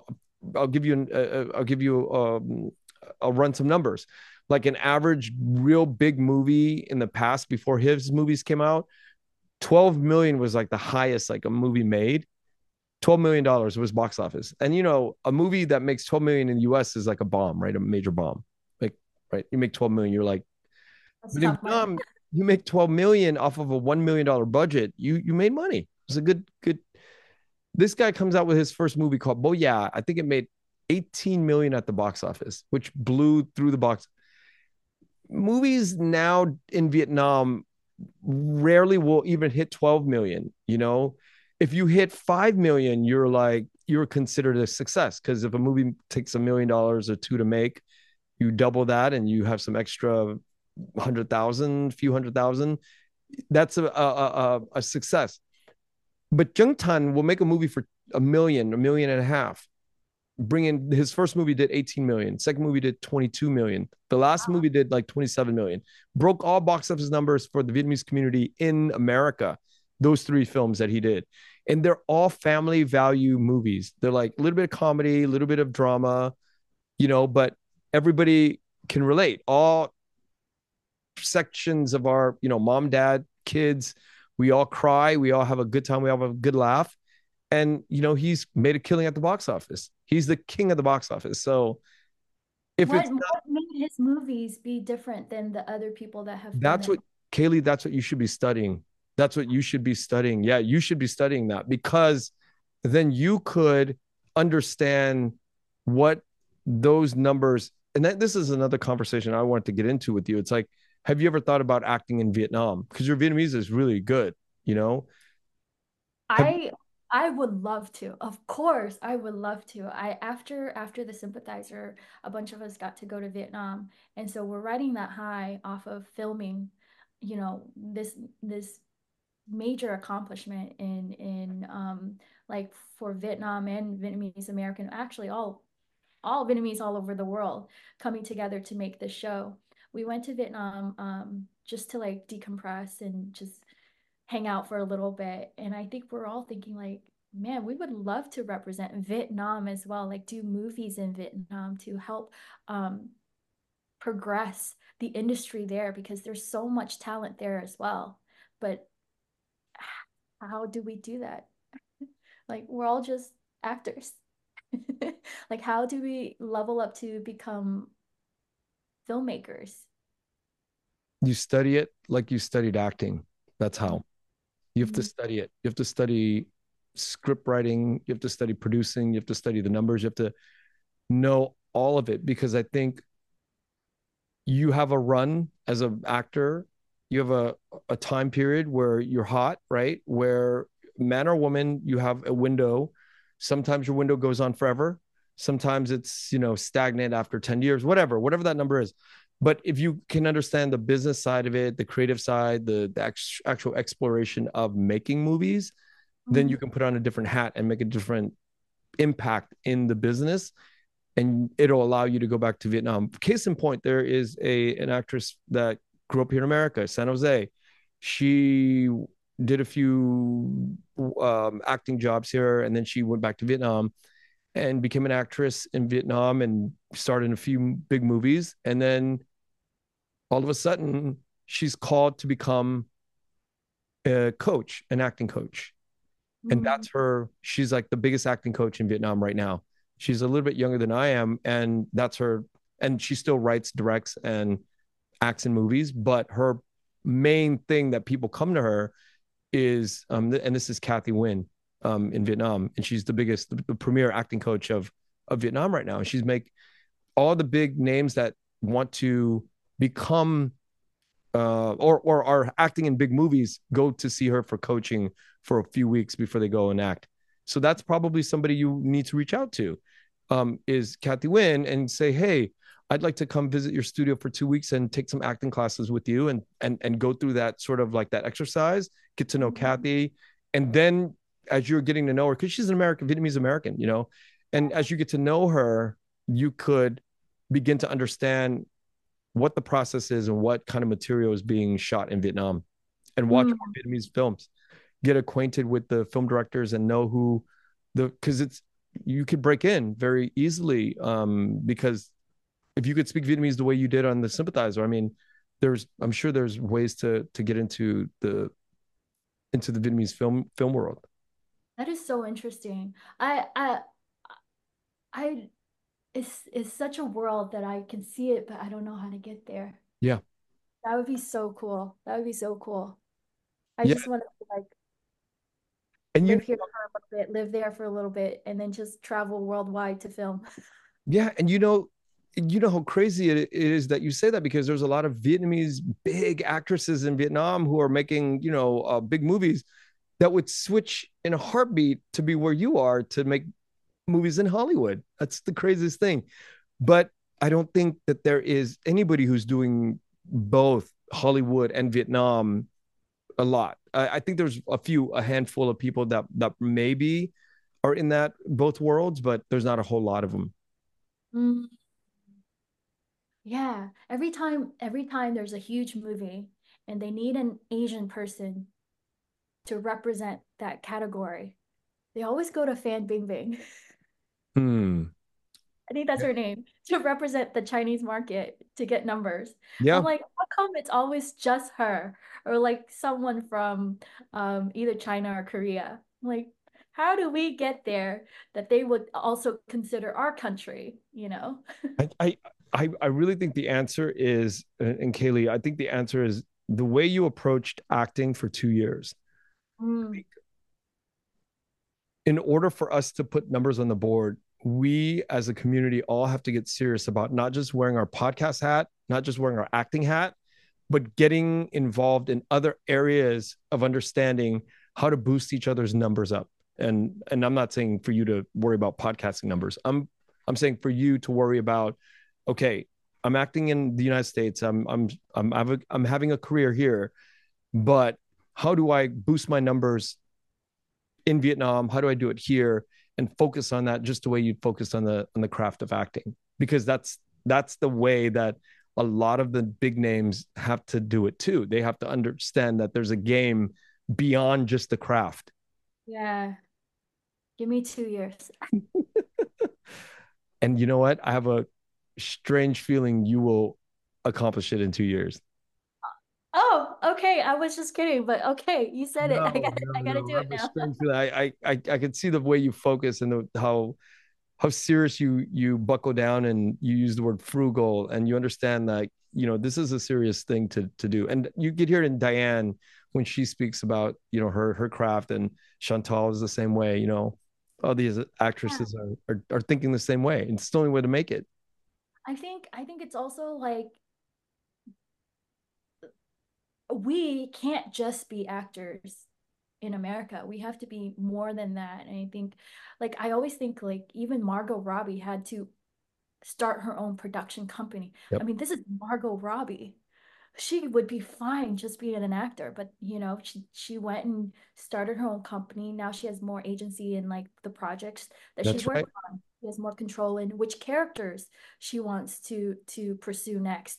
I'll run some numbers. Like an average real big movie in the past before his movies came out, 12 million was like the highest like a movie made. $12 million was box office. And you know, a movie that makes 12 million in the US is like a bomb, right? A major bomb. Like, right, you make 12 million, you're like, That's but in tough money. Vietnam, you make 12 million off of a $1 million budget. You made money. It's a good. This guy comes out with his first movie called Bố Già. I think it made 18 million at the box office, which blew through the box. Movies now in Vietnam rarely will even hit 12 million, you know. If you hit 5 million, you're considered a success, because if a movie takes $1 million or 2 to make, you double that and you have some extra 100,000, few 100,000. That's a success. But Trấn Thành will make a movie for $1 million, $1.5 million. Bring in his first movie did 18 million, second movie did 22 million, the last movie did like 27 million, broke all box office numbers for the Vietnamese community in America, those 3 films that he did. And they're all family value movies. They're like a little bit of comedy, a little bit of drama, you know, but everybody can relate. All sections of our, you know, mom, dad, kids, we all cry, we all have a good time, we all have a good laugh. And, you know, he's made a killing at the box office. He's the king of the box office. So if what made his movies be different than the other people that have that's done what, Kaylee, that's what you should be studying. That's what you should be studying. Yeah, you should be studying that, because then you could understand what those numbers, and this is another conversation I wanted to get into with you. It's like, have you ever thought about acting in Vietnam? Because your Vietnamese is really good, you know? I I would love to. Of course, I would love to. I after the Sympathizer, a bunch of us got to go to Vietnam, and so we're riding that high off of filming, this major accomplishment in like for Vietnam and Vietnamese American, actually all Vietnamese all over the world coming together to make this show. We went to Vietnam just to like decompress and just hang out for a little bit. And I think we're all thinking like, man, we would love to represent Vietnam as well, like do movies in Vietnam to help progress the industry there because there's so much talent there as well. But how do we do that? Like we're all just actors. Like how do we level up to become filmmakers? You study it like you studied acting. That's how. You have to study it. You have to study script writing. You have to study producing. You have to study the numbers. You have to know all of it because I think you have a run as an actor. You have a time period where you're hot, right? Where man or woman, you have a window. Sometimes your window goes on forever. Sometimes it's, stagnant after 10 years, whatever that number is. But if you can understand the business side of it, the creative side, the actual exploration of making movies, then you can put on a different hat and make a different impact in the business. And it'll allow you to go back to Vietnam. Case in point, there is an actress that grew up here in America, San Jose. She did a few acting jobs here, and then she went back to Vietnam and became an actress in Vietnam and starred in a few big movies. And then all of a sudden, she's called to become a coach, an acting coach. And that's her. She's like the biggest acting coach in Vietnam right now. She's a little bit younger than I am, and that's her. And she still writes, directs, and acts in movies. But her main thing that people come to her is, and this is Kathy Nguyen in Vietnam, and she's the premier acting coach of Vietnam right now. And she's make all the big names that want to become or are acting in big movies go to see her for coaching for a few weeks before they go and act. So that's probably somebody you need to reach out to, is Kathy Nguyen, and say, hey, I'd like to come visit your studio for 2 weeks and take some acting classes with you and go through that sort of like that exercise, get to know Kathy. And then as you're getting to know her, because she's an Vietnamese American, and as you get to know her, you could begin to understand what the process is and what kind of material is being shot in Vietnam, and watch more Vietnamese films, get acquainted with the film directors and know who because you could break in very easily, because if you could speak Vietnamese the way you did on The Sympathizer, I mean, I'm sure there's ways to get into the Vietnamese film world. That is so interesting. It's such a world that I can see it, but I don't know how to get there. Yeah. That would be so cool. That would be so cool. I Yeah. just want to like And live here for a little bit, live there for a little bit, and then just travel worldwide to film. Yeah, and you know how crazy it is that you say that, because there's a lot of Vietnamese big actresses in Vietnam who are making, big movies that would switch in a heartbeat to be where you are to make movies in Hollywood. That's the craziest thing. But I don't think that there is anybody who's doing both Hollywood and Vietnam a lot. I think there's a handful of people that maybe are in that both worlds, but there's not a whole lot of them. Mm, yeah. Every time there's a huge movie and they need an Asian person to represent that category, they always go to Fan Bingbing. I think that's her name, to represent the Chinese market to get numbers. Yeah. I'm like, how come it's always just her or like someone from either China or Korea? I'm like, how do we get there that they would also consider our country, I really think the answer is, and Kaylee, I think the answer is the way you approached acting for 2 years. In order for us to put numbers on the board, we as a community all have to get serious about not just wearing our podcast hat, not just wearing our acting hat, but getting involved in other areas of understanding how to boost each other's numbers up. And I'm not saying for you to worry about podcasting numbers. I'm saying for you to worry about, okay, I'm acting in the United States. I'm having a career here, but how do I boost my numbers in Vietnam? How do I do it here? And focus on that just the way you'd focus on the craft of acting, because that's the way that a lot of the big names have to do it too. They have to understand that there's a game beyond just the craft. Yeah. Give me 2 years. And you know what? I have a strange feeling you will accomplish it in 2 years. Oh, okay. I was just kidding, but okay, you said it. No, I gotta do I it have a now. strange feeling. I could see the way you focus and how serious you buckle down, and you use the word frugal, and you understand that, this is a serious thing to do. And you get here in Diane when she speaks about, her craft, and Chantal is the same way, all these actresses are thinking the same way. It's the only way to make it. I think it's also like we can't just be actors in America. We have to be more than that. And I think, like, I always think, like, even Margot Robbie had to start her own production company. Yep. I mean, this is Margot Robbie. She would be fine just being an actor, but she went and started her own company. Now she has more agency in like the projects that she That's works right. on. She has more control in which characters she wants to pursue next.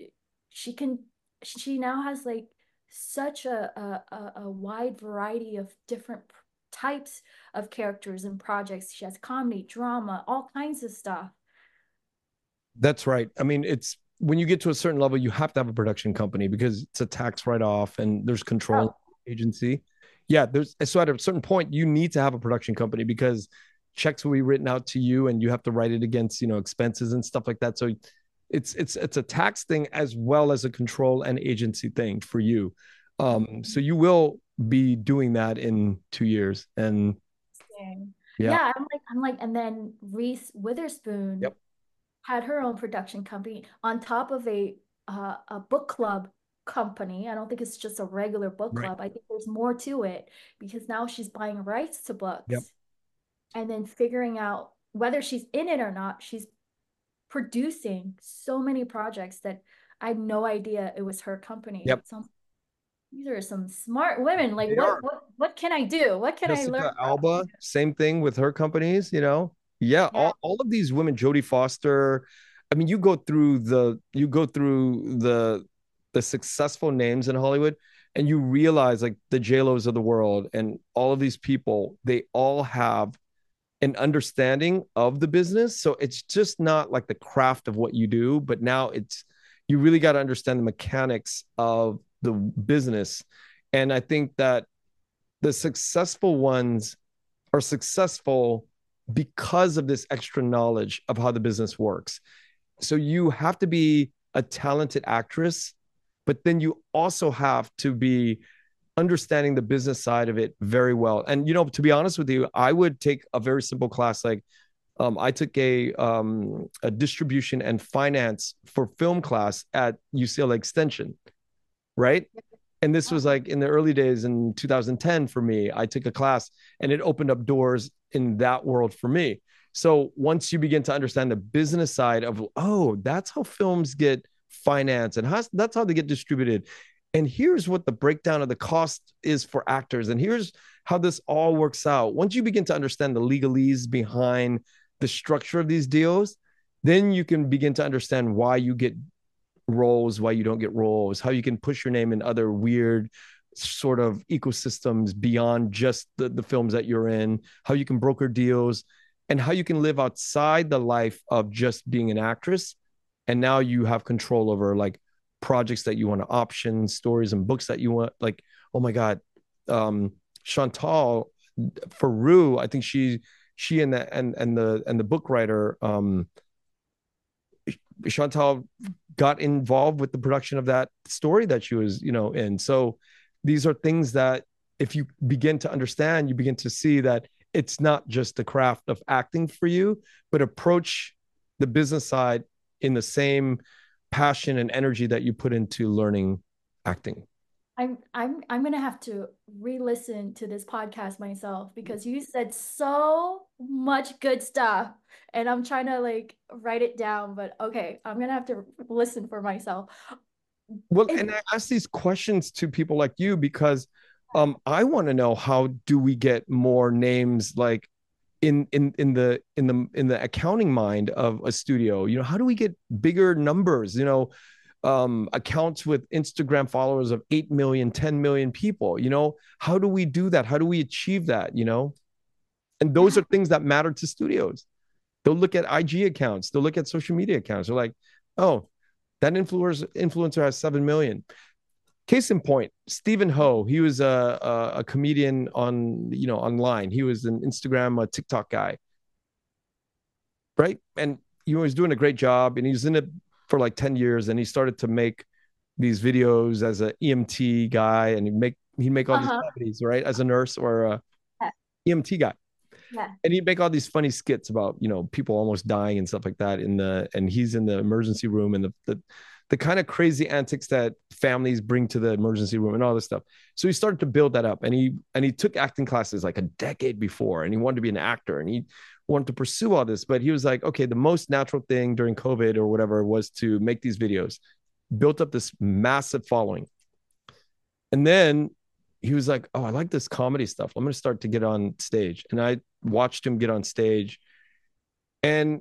She now has like such a wide variety of different types of characters and projects. She has comedy, drama, all kinds of stuff. That's right. I mean, it's when you get to a certain level, you have to have a production company because it's a tax write-off and there's control agency. Yeah, so at a certain point, you need to have a production company because checks will be written out to you and you have to write it against, expenses and stuff like that. So it's a tax thing as well as a control and agency thing for you. So you will be doing that in 2 years. And yeah, I'm like, and then Reese Witherspoon Yep. had her own production company on top of a book club company. I don't think it's just a regular book club. I think there's more to it because now she's buying rights to books. Yep. And then figuring out whether she's in it or not. She's producing so many projects that I had no idea it was her company. Yep. These are some smart women. Like, They what, are. what can I do? What can I learn? Jessica Alba, same thing with her companies, Yeah, all of these women, Jodie Foster. I mean, you go through the successful names in Hollywood, and you realize like the J-Los of the world and all of these people, they all have an understanding of the business. So it's just not like the craft of what you do, but now you really got to understand the mechanics of the business. And I think that the successful ones are successful because of this extra knowledge of how the business works. So you have to be a talented actress, but then you also have to be understanding the business side of it very well. And, to be honest with you, I would take a very simple class. Like I took a distribution and finance for film class at UCLA Extension, right? And this was like in the early days in 2010 for me. I took a class and it opened up doors in that world for me. So once you begin to understand the business side of, that's how films get financed and that's how they get distributed. And here's what the breakdown of the cost is for actors. And here's how this all works out. Once you begin to understand the legalese behind the structure of these deals, then you can begin to understand why you get roles, why you don't get roles, how you can push your name in other weird sort of ecosystems beyond just the films that you're in, how you can broker deals, and how you can live outside the life of just being an actress. And now you have control over like projects that you want to option, stories and books that you want. Like, oh my God, Chantal for Rue, I think she and the book writer, Chantal got involved with the production of that story that she was, in. So these are things that if you begin to understand, you begin to see that it's not just the craft of acting for you, but approach the business side in the same passion and energy that you put into learning acting. I'm gonna have to re-listen to this podcast myself because you said so much good stuff and I'm trying to like write it down, but okay, I'm gonna have to listen for myself. Well, And and I ask these questions to people like you because I want to know, how do we get more names like in the accounting mind of a studio? You know, how do we get bigger numbers? You know, accounts with Instagram followers of 8 million, 10 million people. You know, how do we do that? How do we achieve that? You know, and those yeah, are things that matter to studios. They'll look at IG accounts, they'll look at social media accounts. They're like, oh, that influencer has 7 million. Case in point, Stephen Ho, he was a comedian on, you know, online. He was an Instagram, a TikTok guy, right? And he was doing a great job, and he was in it for like 10 years. And he started to make these videos as an EMT guy, and he'd make all these uh-huh. comedies, right? As a nurse or a Yeah, EMT guy. yeah. And he'd make all these funny skits about, you know, people almost dying and stuff like that and he's in the emergency room, and the kind of crazy antics that families bring to the emergency room and all this stuff. So he started to build that up, and he took acting classes like a decade before, and he wanted to be an actor, and he wanted to pursue all this. But he was like, okay, the most natural thing during COVID or whatever was to make these videos, built up this massive following. And then he was like, oh, I like this comedy stuff. I'm going to start to get on stage. And I watched him get on stage. And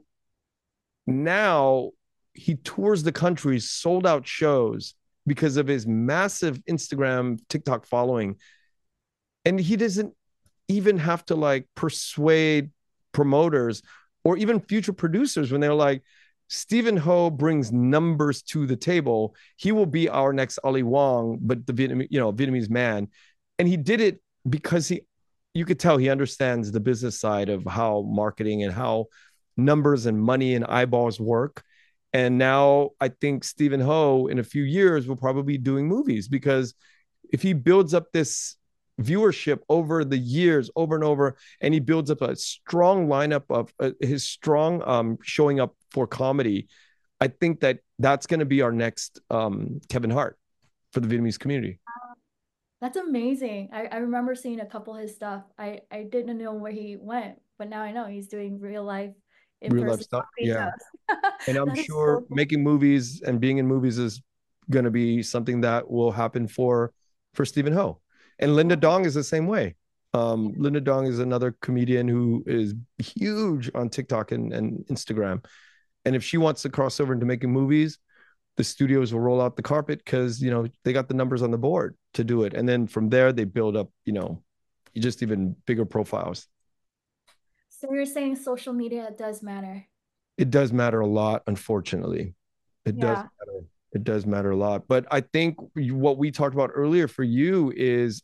now he tours the country, sold out shows because of his massive Instagram, TikTok following. And he doesn't even have to like persuade promoters or even future producers when they're like, Stephen Ho brings numbers to the table. He will be our next Ali Wong, but the Vietnamese man. And he did it because you could tell he understands the business side of how marketing and how numbers and money and eyeballs work. And now I think Stephen Ho in a few years will probably be doing movies, because if he builds up this viewership over the years, over and over, and he builds up a strong lineup of his strong showing up for comedy, I think that that's going to be our next Kevin Hart for the Vietnamese community. That's amazing. I remember seeing a couple of his stuff. I didn't know where he went, but now I know he's doing real life Real life in-person stuff. comedy Yeah. shows. And I'm That is sure so cool. making movies and being in movies is going to be something that will happen for Stephen Ho. And Linda Dong is the same way. Linda Dong is another comedian who is huge on TikTok and Instagram. And if she wants to cross over into making movies, the studios will roll out the carpet because, you know, they got the numbers on the board to do it. And then from there, they build up, you know, just even bigger profiles. So you're saying social media does matter. It does matter a lot, unfortunately. It does Yeah. matter. It does matter a lot. But I think what we talked about earlier for you is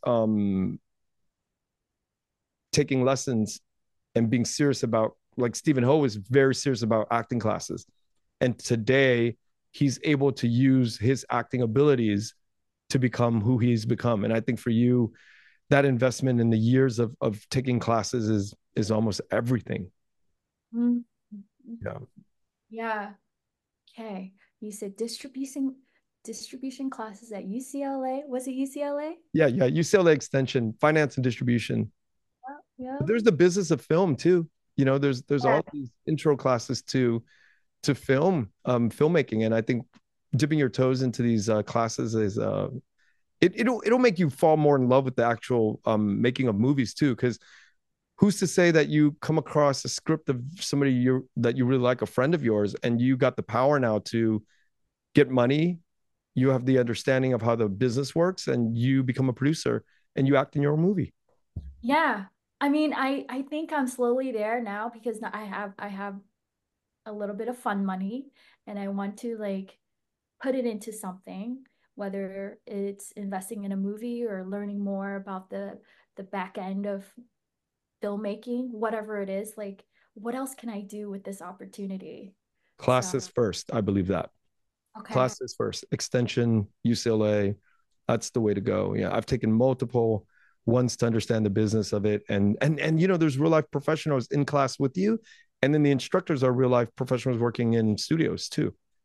taking lessons and being serious about, like Stephen Ho was very serious about acting classes. And today he's able to use his acting abilities to become who he's become. And I think for you, that investment in the years of taking classes is almost everything. Mhm. Yeah. Yeah. Okay. You said distribution classes at UCLA. Was it UCLA? Yeah. Yeah. UCLA Extension, finance and distribution. Yeah. But there's the business of film too. You know, there's Yeah. all these intro classes to film, filmmaking. And I think dipping your toes into these classes is it'll make you fall more in love with the actual making of movies too. Because who's to say that you come across a script of somebody that you really like, a friend of yours, and you got the power now to get money, you have the understanding of how the business works, and you become a producer and you act in your own movie. Yeah. I mean, I think I'm slowly there now because now I have a little bit of fun money and I want to like put it into something, whether it's investing in a movie or learning more about the back end of filmmaking, whatever it is, like what else can I do with this opportunity? So, Classes first, I believe that. okay. Classes first, extension, UCLA, that's the way to go. Yeah, I've taken multiple ones to understand the business of it, and you know, there's real life professionals in class with you, and then the instructors are real life professionals working in studios too.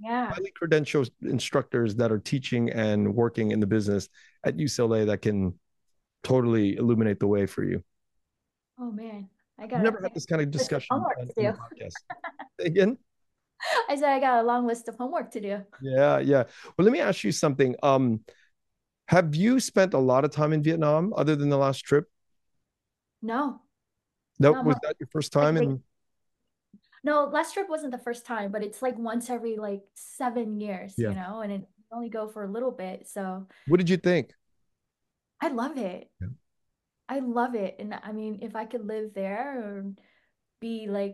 Yeah. highly credentialed instructors that are teaching and working in the business at UCLA that can totally illuminate the way for you. Oh man, I've never I had got this kind of a list of discussion homework to on the do. podcast. Again? I said I got a long list of homework to do. Yeah, yeah. Well, let me ask you something. Have you spent a lot of time in Vietnam other than the last trip? No, That not was much. that your first Like time they, in? no, last trip wasn't the first time, but it's like once every like 7 years, Yeah. and it only go for a little bit. So What did you think? I love it. Yeah. I love it. And I mean, if I could live there or be like,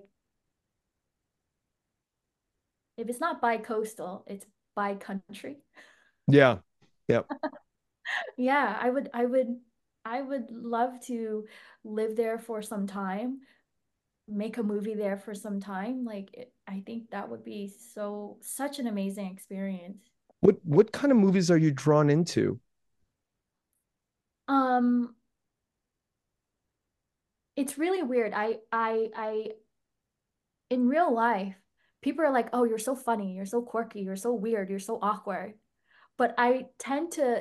if it's not bi-coastal, it's bi-country. Yeah. Yeah. Yeah, I would love to live there for some time, make a movie there for some time. I think that would be such an amazing experience. What kind of movies are you drawn into? Um, it's really weird. In real life, people are like, "Oh, you're so funny, you're so quirky, you're so weird, you're so awkward." But I tend to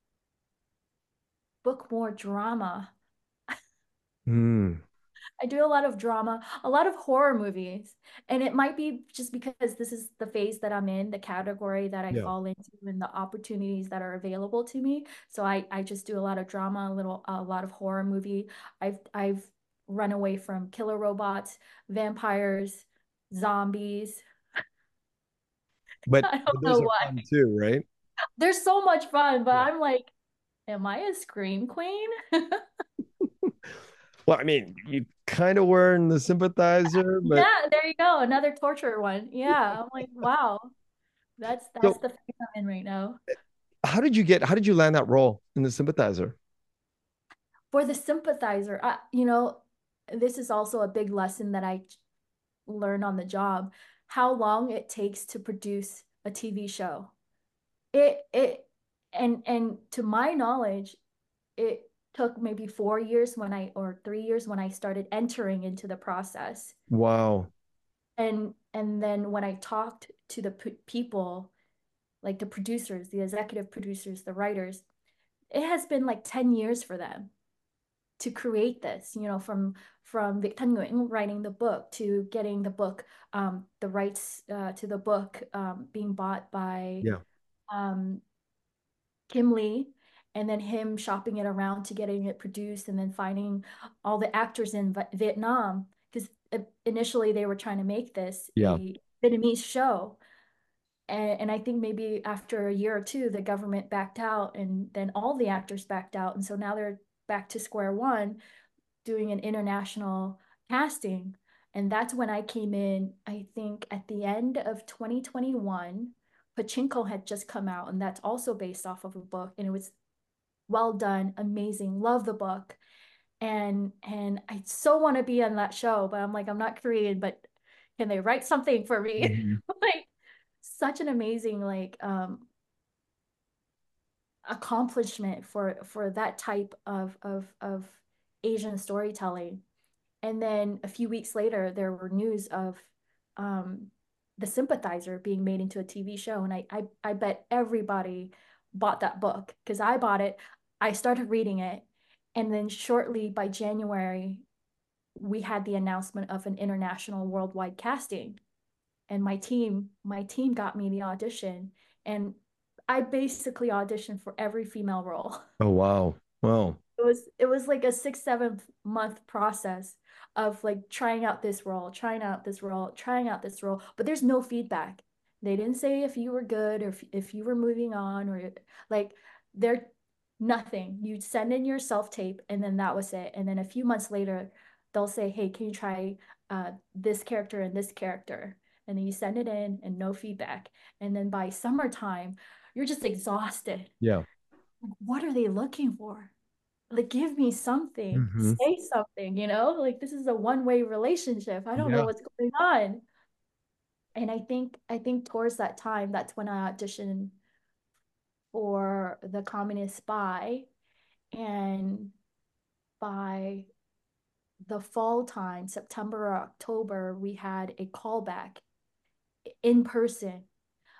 book more drama. Hmm. I do a lot of drama, a lot of horror movies. And it might be just because this is the phase that I'm in, the category that I Yeah. fall into, and the opportunities that are available to me. So I just do a lot of drama, a lot of horror movie. I've run away from killer robots, vampires, zombies. But I but don't know those are why. fun too, right? They're so much fun, but Yeah. I'm like, am I a scream queen? Well, I mean, you kind of were in the sympathizer, but Yeah, there you go. Another torture one. Yeah. I'm like, wow. That's so the phase I'm in right now. how did you land that role in the sympathizer? For the sympathizer, this is also a big lesson that I learned on the job, how long it takes to produce a TV show. It and to my knowledge, it took maybe 4 years or 3 years when I started entering into the process. Wow. And then when I talked to the people, like the producers, the executive producers, the writers, it has been like 10 years for them to create this, from Vic Thanh Nguyen writing the book to getting the book, the rights to the book being bought by Yeah. um, Kim Lee, and then him shopping it around to getting it produced, and then finding all the actors in Vietnam, because initially they were trying to make this Yeah. a Vietnamese show. And I think maybe after a year or two, the government backed out, and then all the actors backed out. And so now they're back to square one doing an international casting. And that's when I came in, I think at the end of 2021. Pachinko had just come out, and that's also based off of a book. And it was well done, amazing, love the book. And I so want to be on that show, but I'm like, I'm not Korean, but can they write something for me? Mhm. Like, such an amazing accomplishment for that type of Asian storytelling. And then a few weeks later, there were news of um, The Sympathizer being made into a TV show. And I bet everybody bought that book because I bought it. I started reading it. And then shortly by January, we had the announcement of an international worldwide casting. And my team got me the audition. And I basically auditioned for every female role. Oh wow. Wow. It was like a 6 7 month process of like trying out this role, trying out this role, trying out this role, but there's no feedback. They didn't say if you were good or if you were moving on, or like they're nothing. You send in your self tape and then that was it. And then a few months later, they'll say, hey, can you try this character and this character? And then you send it in and no feedback. And then by summertime, you're just exhausted. Yeah. What are they looking for? Like, give me something, Hmm. say something, like this is a one-way relationship. I don't know Yeah. what's going on. And I think towards that time, that's when I auditioned for the Communist Spy. And by the fall time, September or October, we had a callback in person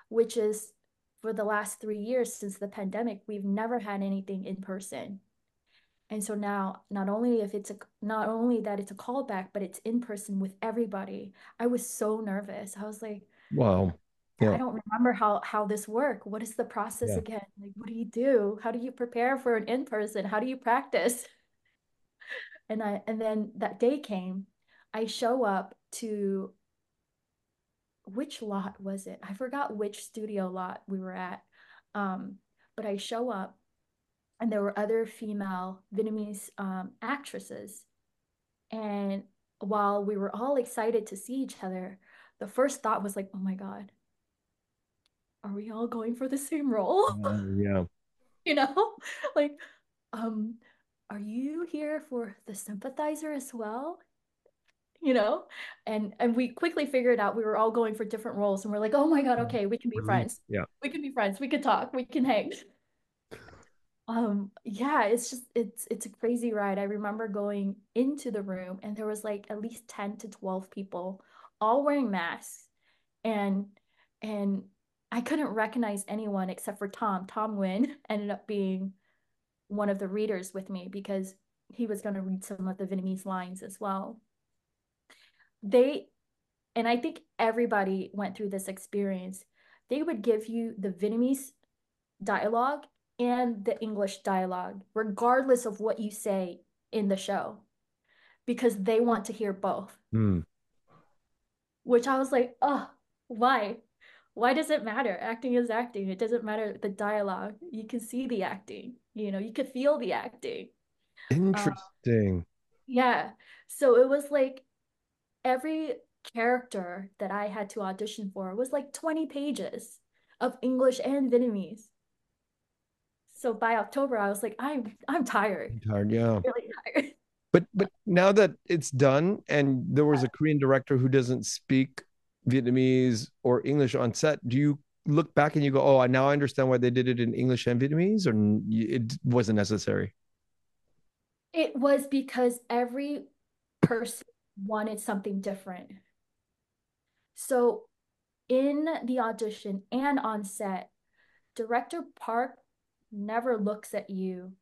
which is for the last 3 years since the pandemic, we've never had anything in person. And so now, not only that it's a callback, but it's in person with everybody. I was so nervous. I was like, Wow. I Yeah. don't remember how this work. What is the process Yeah. again? Like, what do you do? How do you prepare for an in person? How do you practice? And then that day came. I show up to, which lot was it? I forgot which studio lot we were at. Um, but I show up and there were other female Vietnamese actresses. And while we were all excited to see each other, the first thought was like, oh my God, are we all going for the same role? Yeah. You know, like, um, are you here for the sympathizer as well? You know, and we quickly figured out we were all going for different roles, and we're like, oh my God, okay, we can be Relief. friends. Yeah. We can be friends. We can talk. We can hang. Yeah, it's just it's a crazy ride. I remember going into the room and there was like at least 10 to 12 people all wearing masks and and I couldn't recognize anyone except for Tom. Tom Nguyen ended up being one of the readers with me because he was going to read some of the Vietnamese lines as well. They and I think everybody went through this experience. They would give you the Vietnamese dialogue and the English dialogue, regardless of what you say in the show, because they want to hear both. Hmm. Which I was like, oh, why? Why does it matter? Acting is acting. It doesn't matter the dialogue. You can see the acting, you can feel the acting. Uh, Interesting. yeah. So it was like every character that I had to audition for was like 20 pages of English and Vietnamese. So by October, I was like, I'm tired, I'm tired. Yeah. really tired. But now that it's done and there was a Korean director who doesn't speak Vietnamese or English on set, do you look back and you go, "Oh, now I understand why they did it in English and Vietnamese," or it wasn't necessary? It was because every person wanted something different. So in the audition and on set, Director Park never looks at you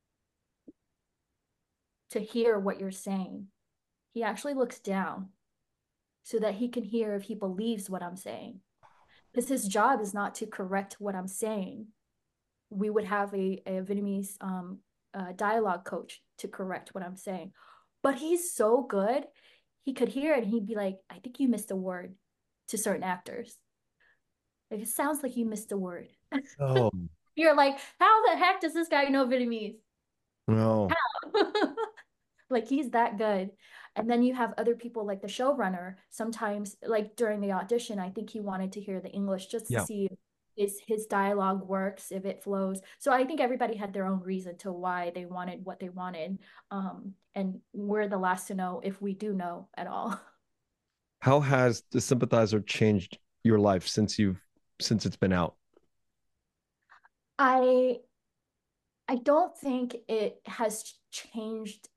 to hear what you're saying. He actually looks down so that he can hear if he believes what I'm saying. Because his job is not to correct what I'm saying. We would have a Vietnamese dialogue coach to correct what I'm saying. But he's so good, he could hear it and he'd be like, I think you missed a word to certain actors. Like, it sounds like you missed a word. Oh, You're like, how the heck does this guy know Vietnamese? no. Like he's that good. And then you have other people like the showrunner. Sometimes, like during the audition, I think he wanted to hear the English just to Yeah. see if his dialogue works, if it flows. So I think everybody had their own reason to why they wanted what they wanted. And we're the last to know if we do know at all. How has the sympathizer changed your life since it's been out? I I don't think it has changed.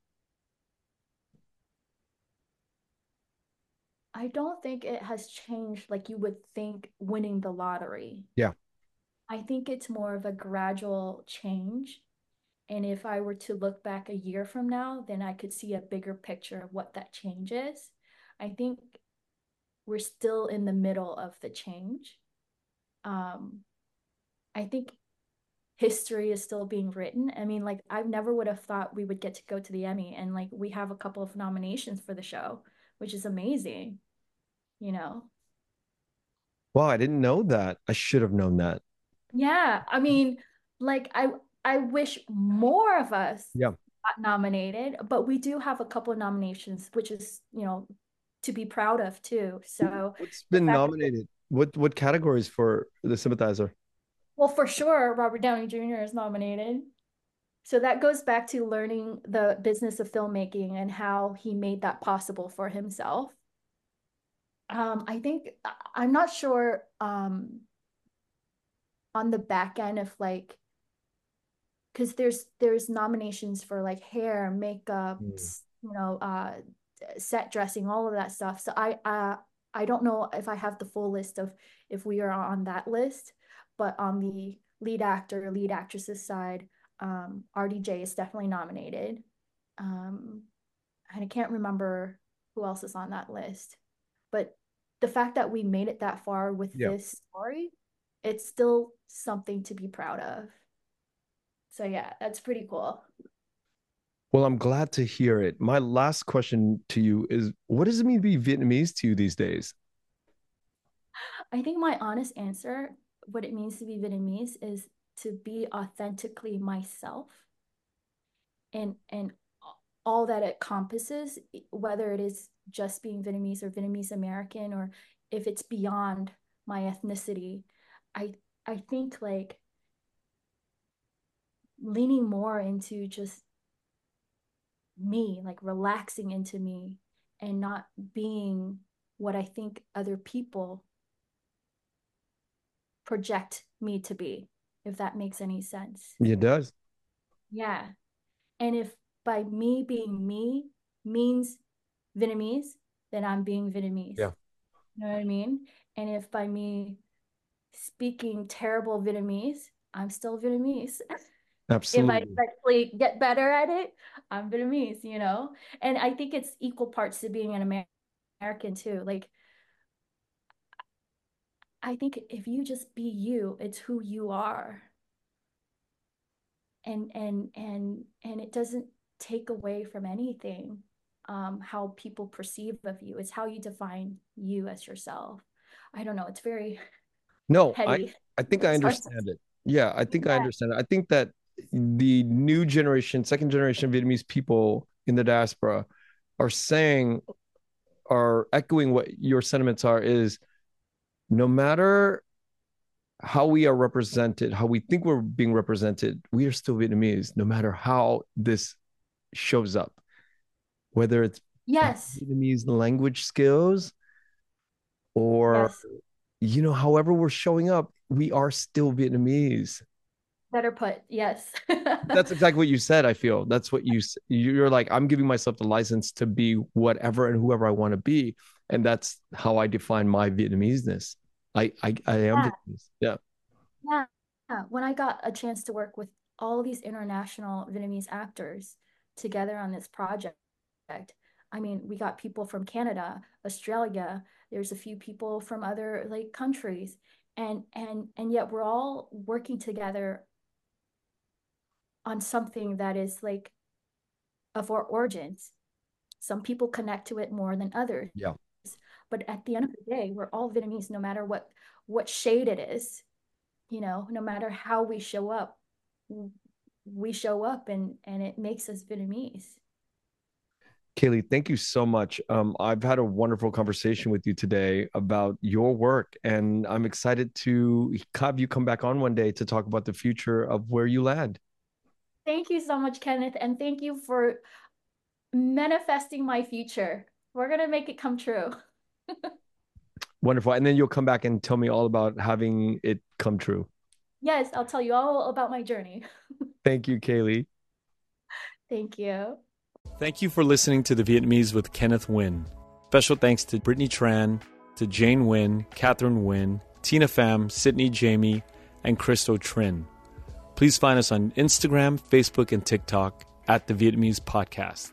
I don't think it has changed like you would think winning the lottery. Yeah. I think it's more of a gradual change. And if I were to look back a year from now, then I could see a bigger picture of what that change is. I think we're still in the middle of the change. Um, I think history is still being written. I mean, like, I never would have thought we would get to go to the Emmy, and like, we have a couple of nominations for the show, which is amazing, you know? Wow, I didn't know that. I should have known that. Yeah, I mean, like I wish more of us Yeah. got nominated, but we do have a couple of nominations, which is, to be proud of too. So What's the been fact that, nominated? What categories for the sympathizer? well, for sure, Robert Downey Jr. is nominated. So that goes back to learning the business of filmmaking and how he made that possible for himself. I think I'm not sure on the back end of like because there's nominations for like hair, makeup, Hmm. set dressing, all of that stuff. So I don't know if I have the full list of if we are on that list, but on the lead actor, lead actresses side, RDJ is definitely nominated. And I can't remember who else is on that list. But the fact that we made it that far with this story, it's still something to be proud of. So yeah, that's pretty cool. Well, I'm glad to hear it. My last question to you is, what does it mean to be Vietnamese to you these days? I think my honest answer, what it means to be Vietnamese, is to be authentically myself, and all that it encompasses, whether it is just being Vietnamese or Vietnamese American, or if it's beyond my ethnicity. I think like leaning more into just me, like relaxing into me and not being what I think other people project me to be, if that makes any sense. It does. Yeah. And if by me being me means Vietnamese, then I'm being Vietnamese. Yeah. You know what I mean? And if by me speaking terrible Vietnamese, I'm still Vietnamese. Absolutely. If I actually get better at it, I'm Vietnamese, you know? And I think it's equal parts to being an American too. Like, I think if you just be you, it's who you are. And it doesn't take away from anything, how people perceive of you. It's how you define you as yourself. I don't know. It's very heady. I think I understand it. Yeah, I think I understand it. I think that the new generation, second generation Vietnamese people in the diaspora are echoing what your sentiments are, is no matter how we are represented, how we think we're being represented, we are still Vietnamese, no matter how this shows up, whether it's Vietnamese language skills or, however we're showing up, we are still Vietnamese. Better put, yes. That's exactly what you said. I feel that's what you're like, I'm giving myself the license to be whatever and whoever I want to be. And that's how I define my Vietnameseness. I am Vietnamese. Yeah. When I got a chance to work with all these international Vietnamese actors together on this project, I mean, we got people from Canada, Australia, there's a few people from other like countries, and yet we're all working together on something that is like of our origins. Some people connect to it more than others. Yeah. But at the end of the day, we're all Vietnamese, no matter what shade it is, no matter how we show up and it makes us Vietnamese. Kaylee, thank you so much. I've had a wonderful conversation with you today about your work, and I'm excited to have you come back on one day to talk about the future of where you land. Thank you so much, Kenneth, and thank you for manifesting my future. We're going to make it come true. Wonderful. And then you'll come back and tell me all about having it come true. Yes, I'll tell you all about my journey. Thank you, Kaylee. Thank you. Thank you for listening to The Vietnamese with Kenneth Nguyen. Special thanks to Brittany Tran, to Jane Nguyen, Catherine Nguyen, Tina Pham, Sydney Jamie, and Christo Trin. Please find us on Instagram, Facebook, and TikTok at The Vietnamese Podcast.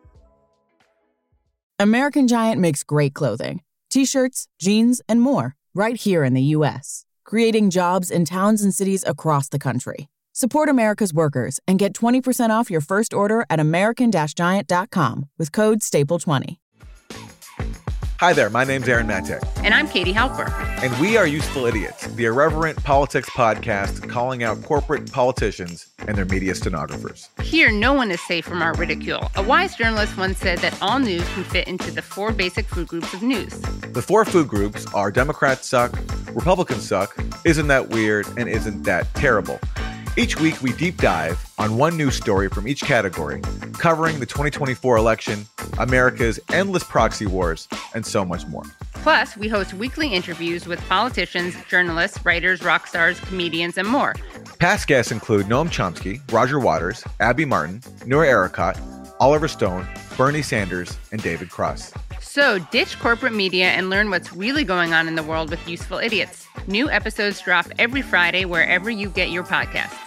American Giant makes great clothing, t-shirts, jeans, and more right here in the U.S., creating jobs in towns and cities across the country. Support America's workers and get 20% off your first order at american-giant.com with code STAPLE20. Hi there, my name's Aaron Matek. And I'm Katie Halper. And we are Useful Idiots, the irreverent politics podcast calling out corporate politicians and their media stenographers. Here, no one is safe from our ridicule. A wise journalist once said that all news can fit into the 4 basic food groups of news. The 4 food groups are Democrats suck, Republicans suck, isn't that weird, and isn't that terrible. Each week, we deep dive on one news story from each category, covering the 2024 election, America's endless proxy wars, and so much more. Plus, we host weekly interviews with politicians, journalists, writers, rock stars, comedians, and more. Past guests include Noam Chomsky, Roger Waters, Abby Martin, Noor Erakat, Oliver Stone, Bernie Sanders, and David Cross. So ditch corporate media and learn what's really going on in the world with Useful Idiots. New episodes drop every Friday wherever you get your podcasts.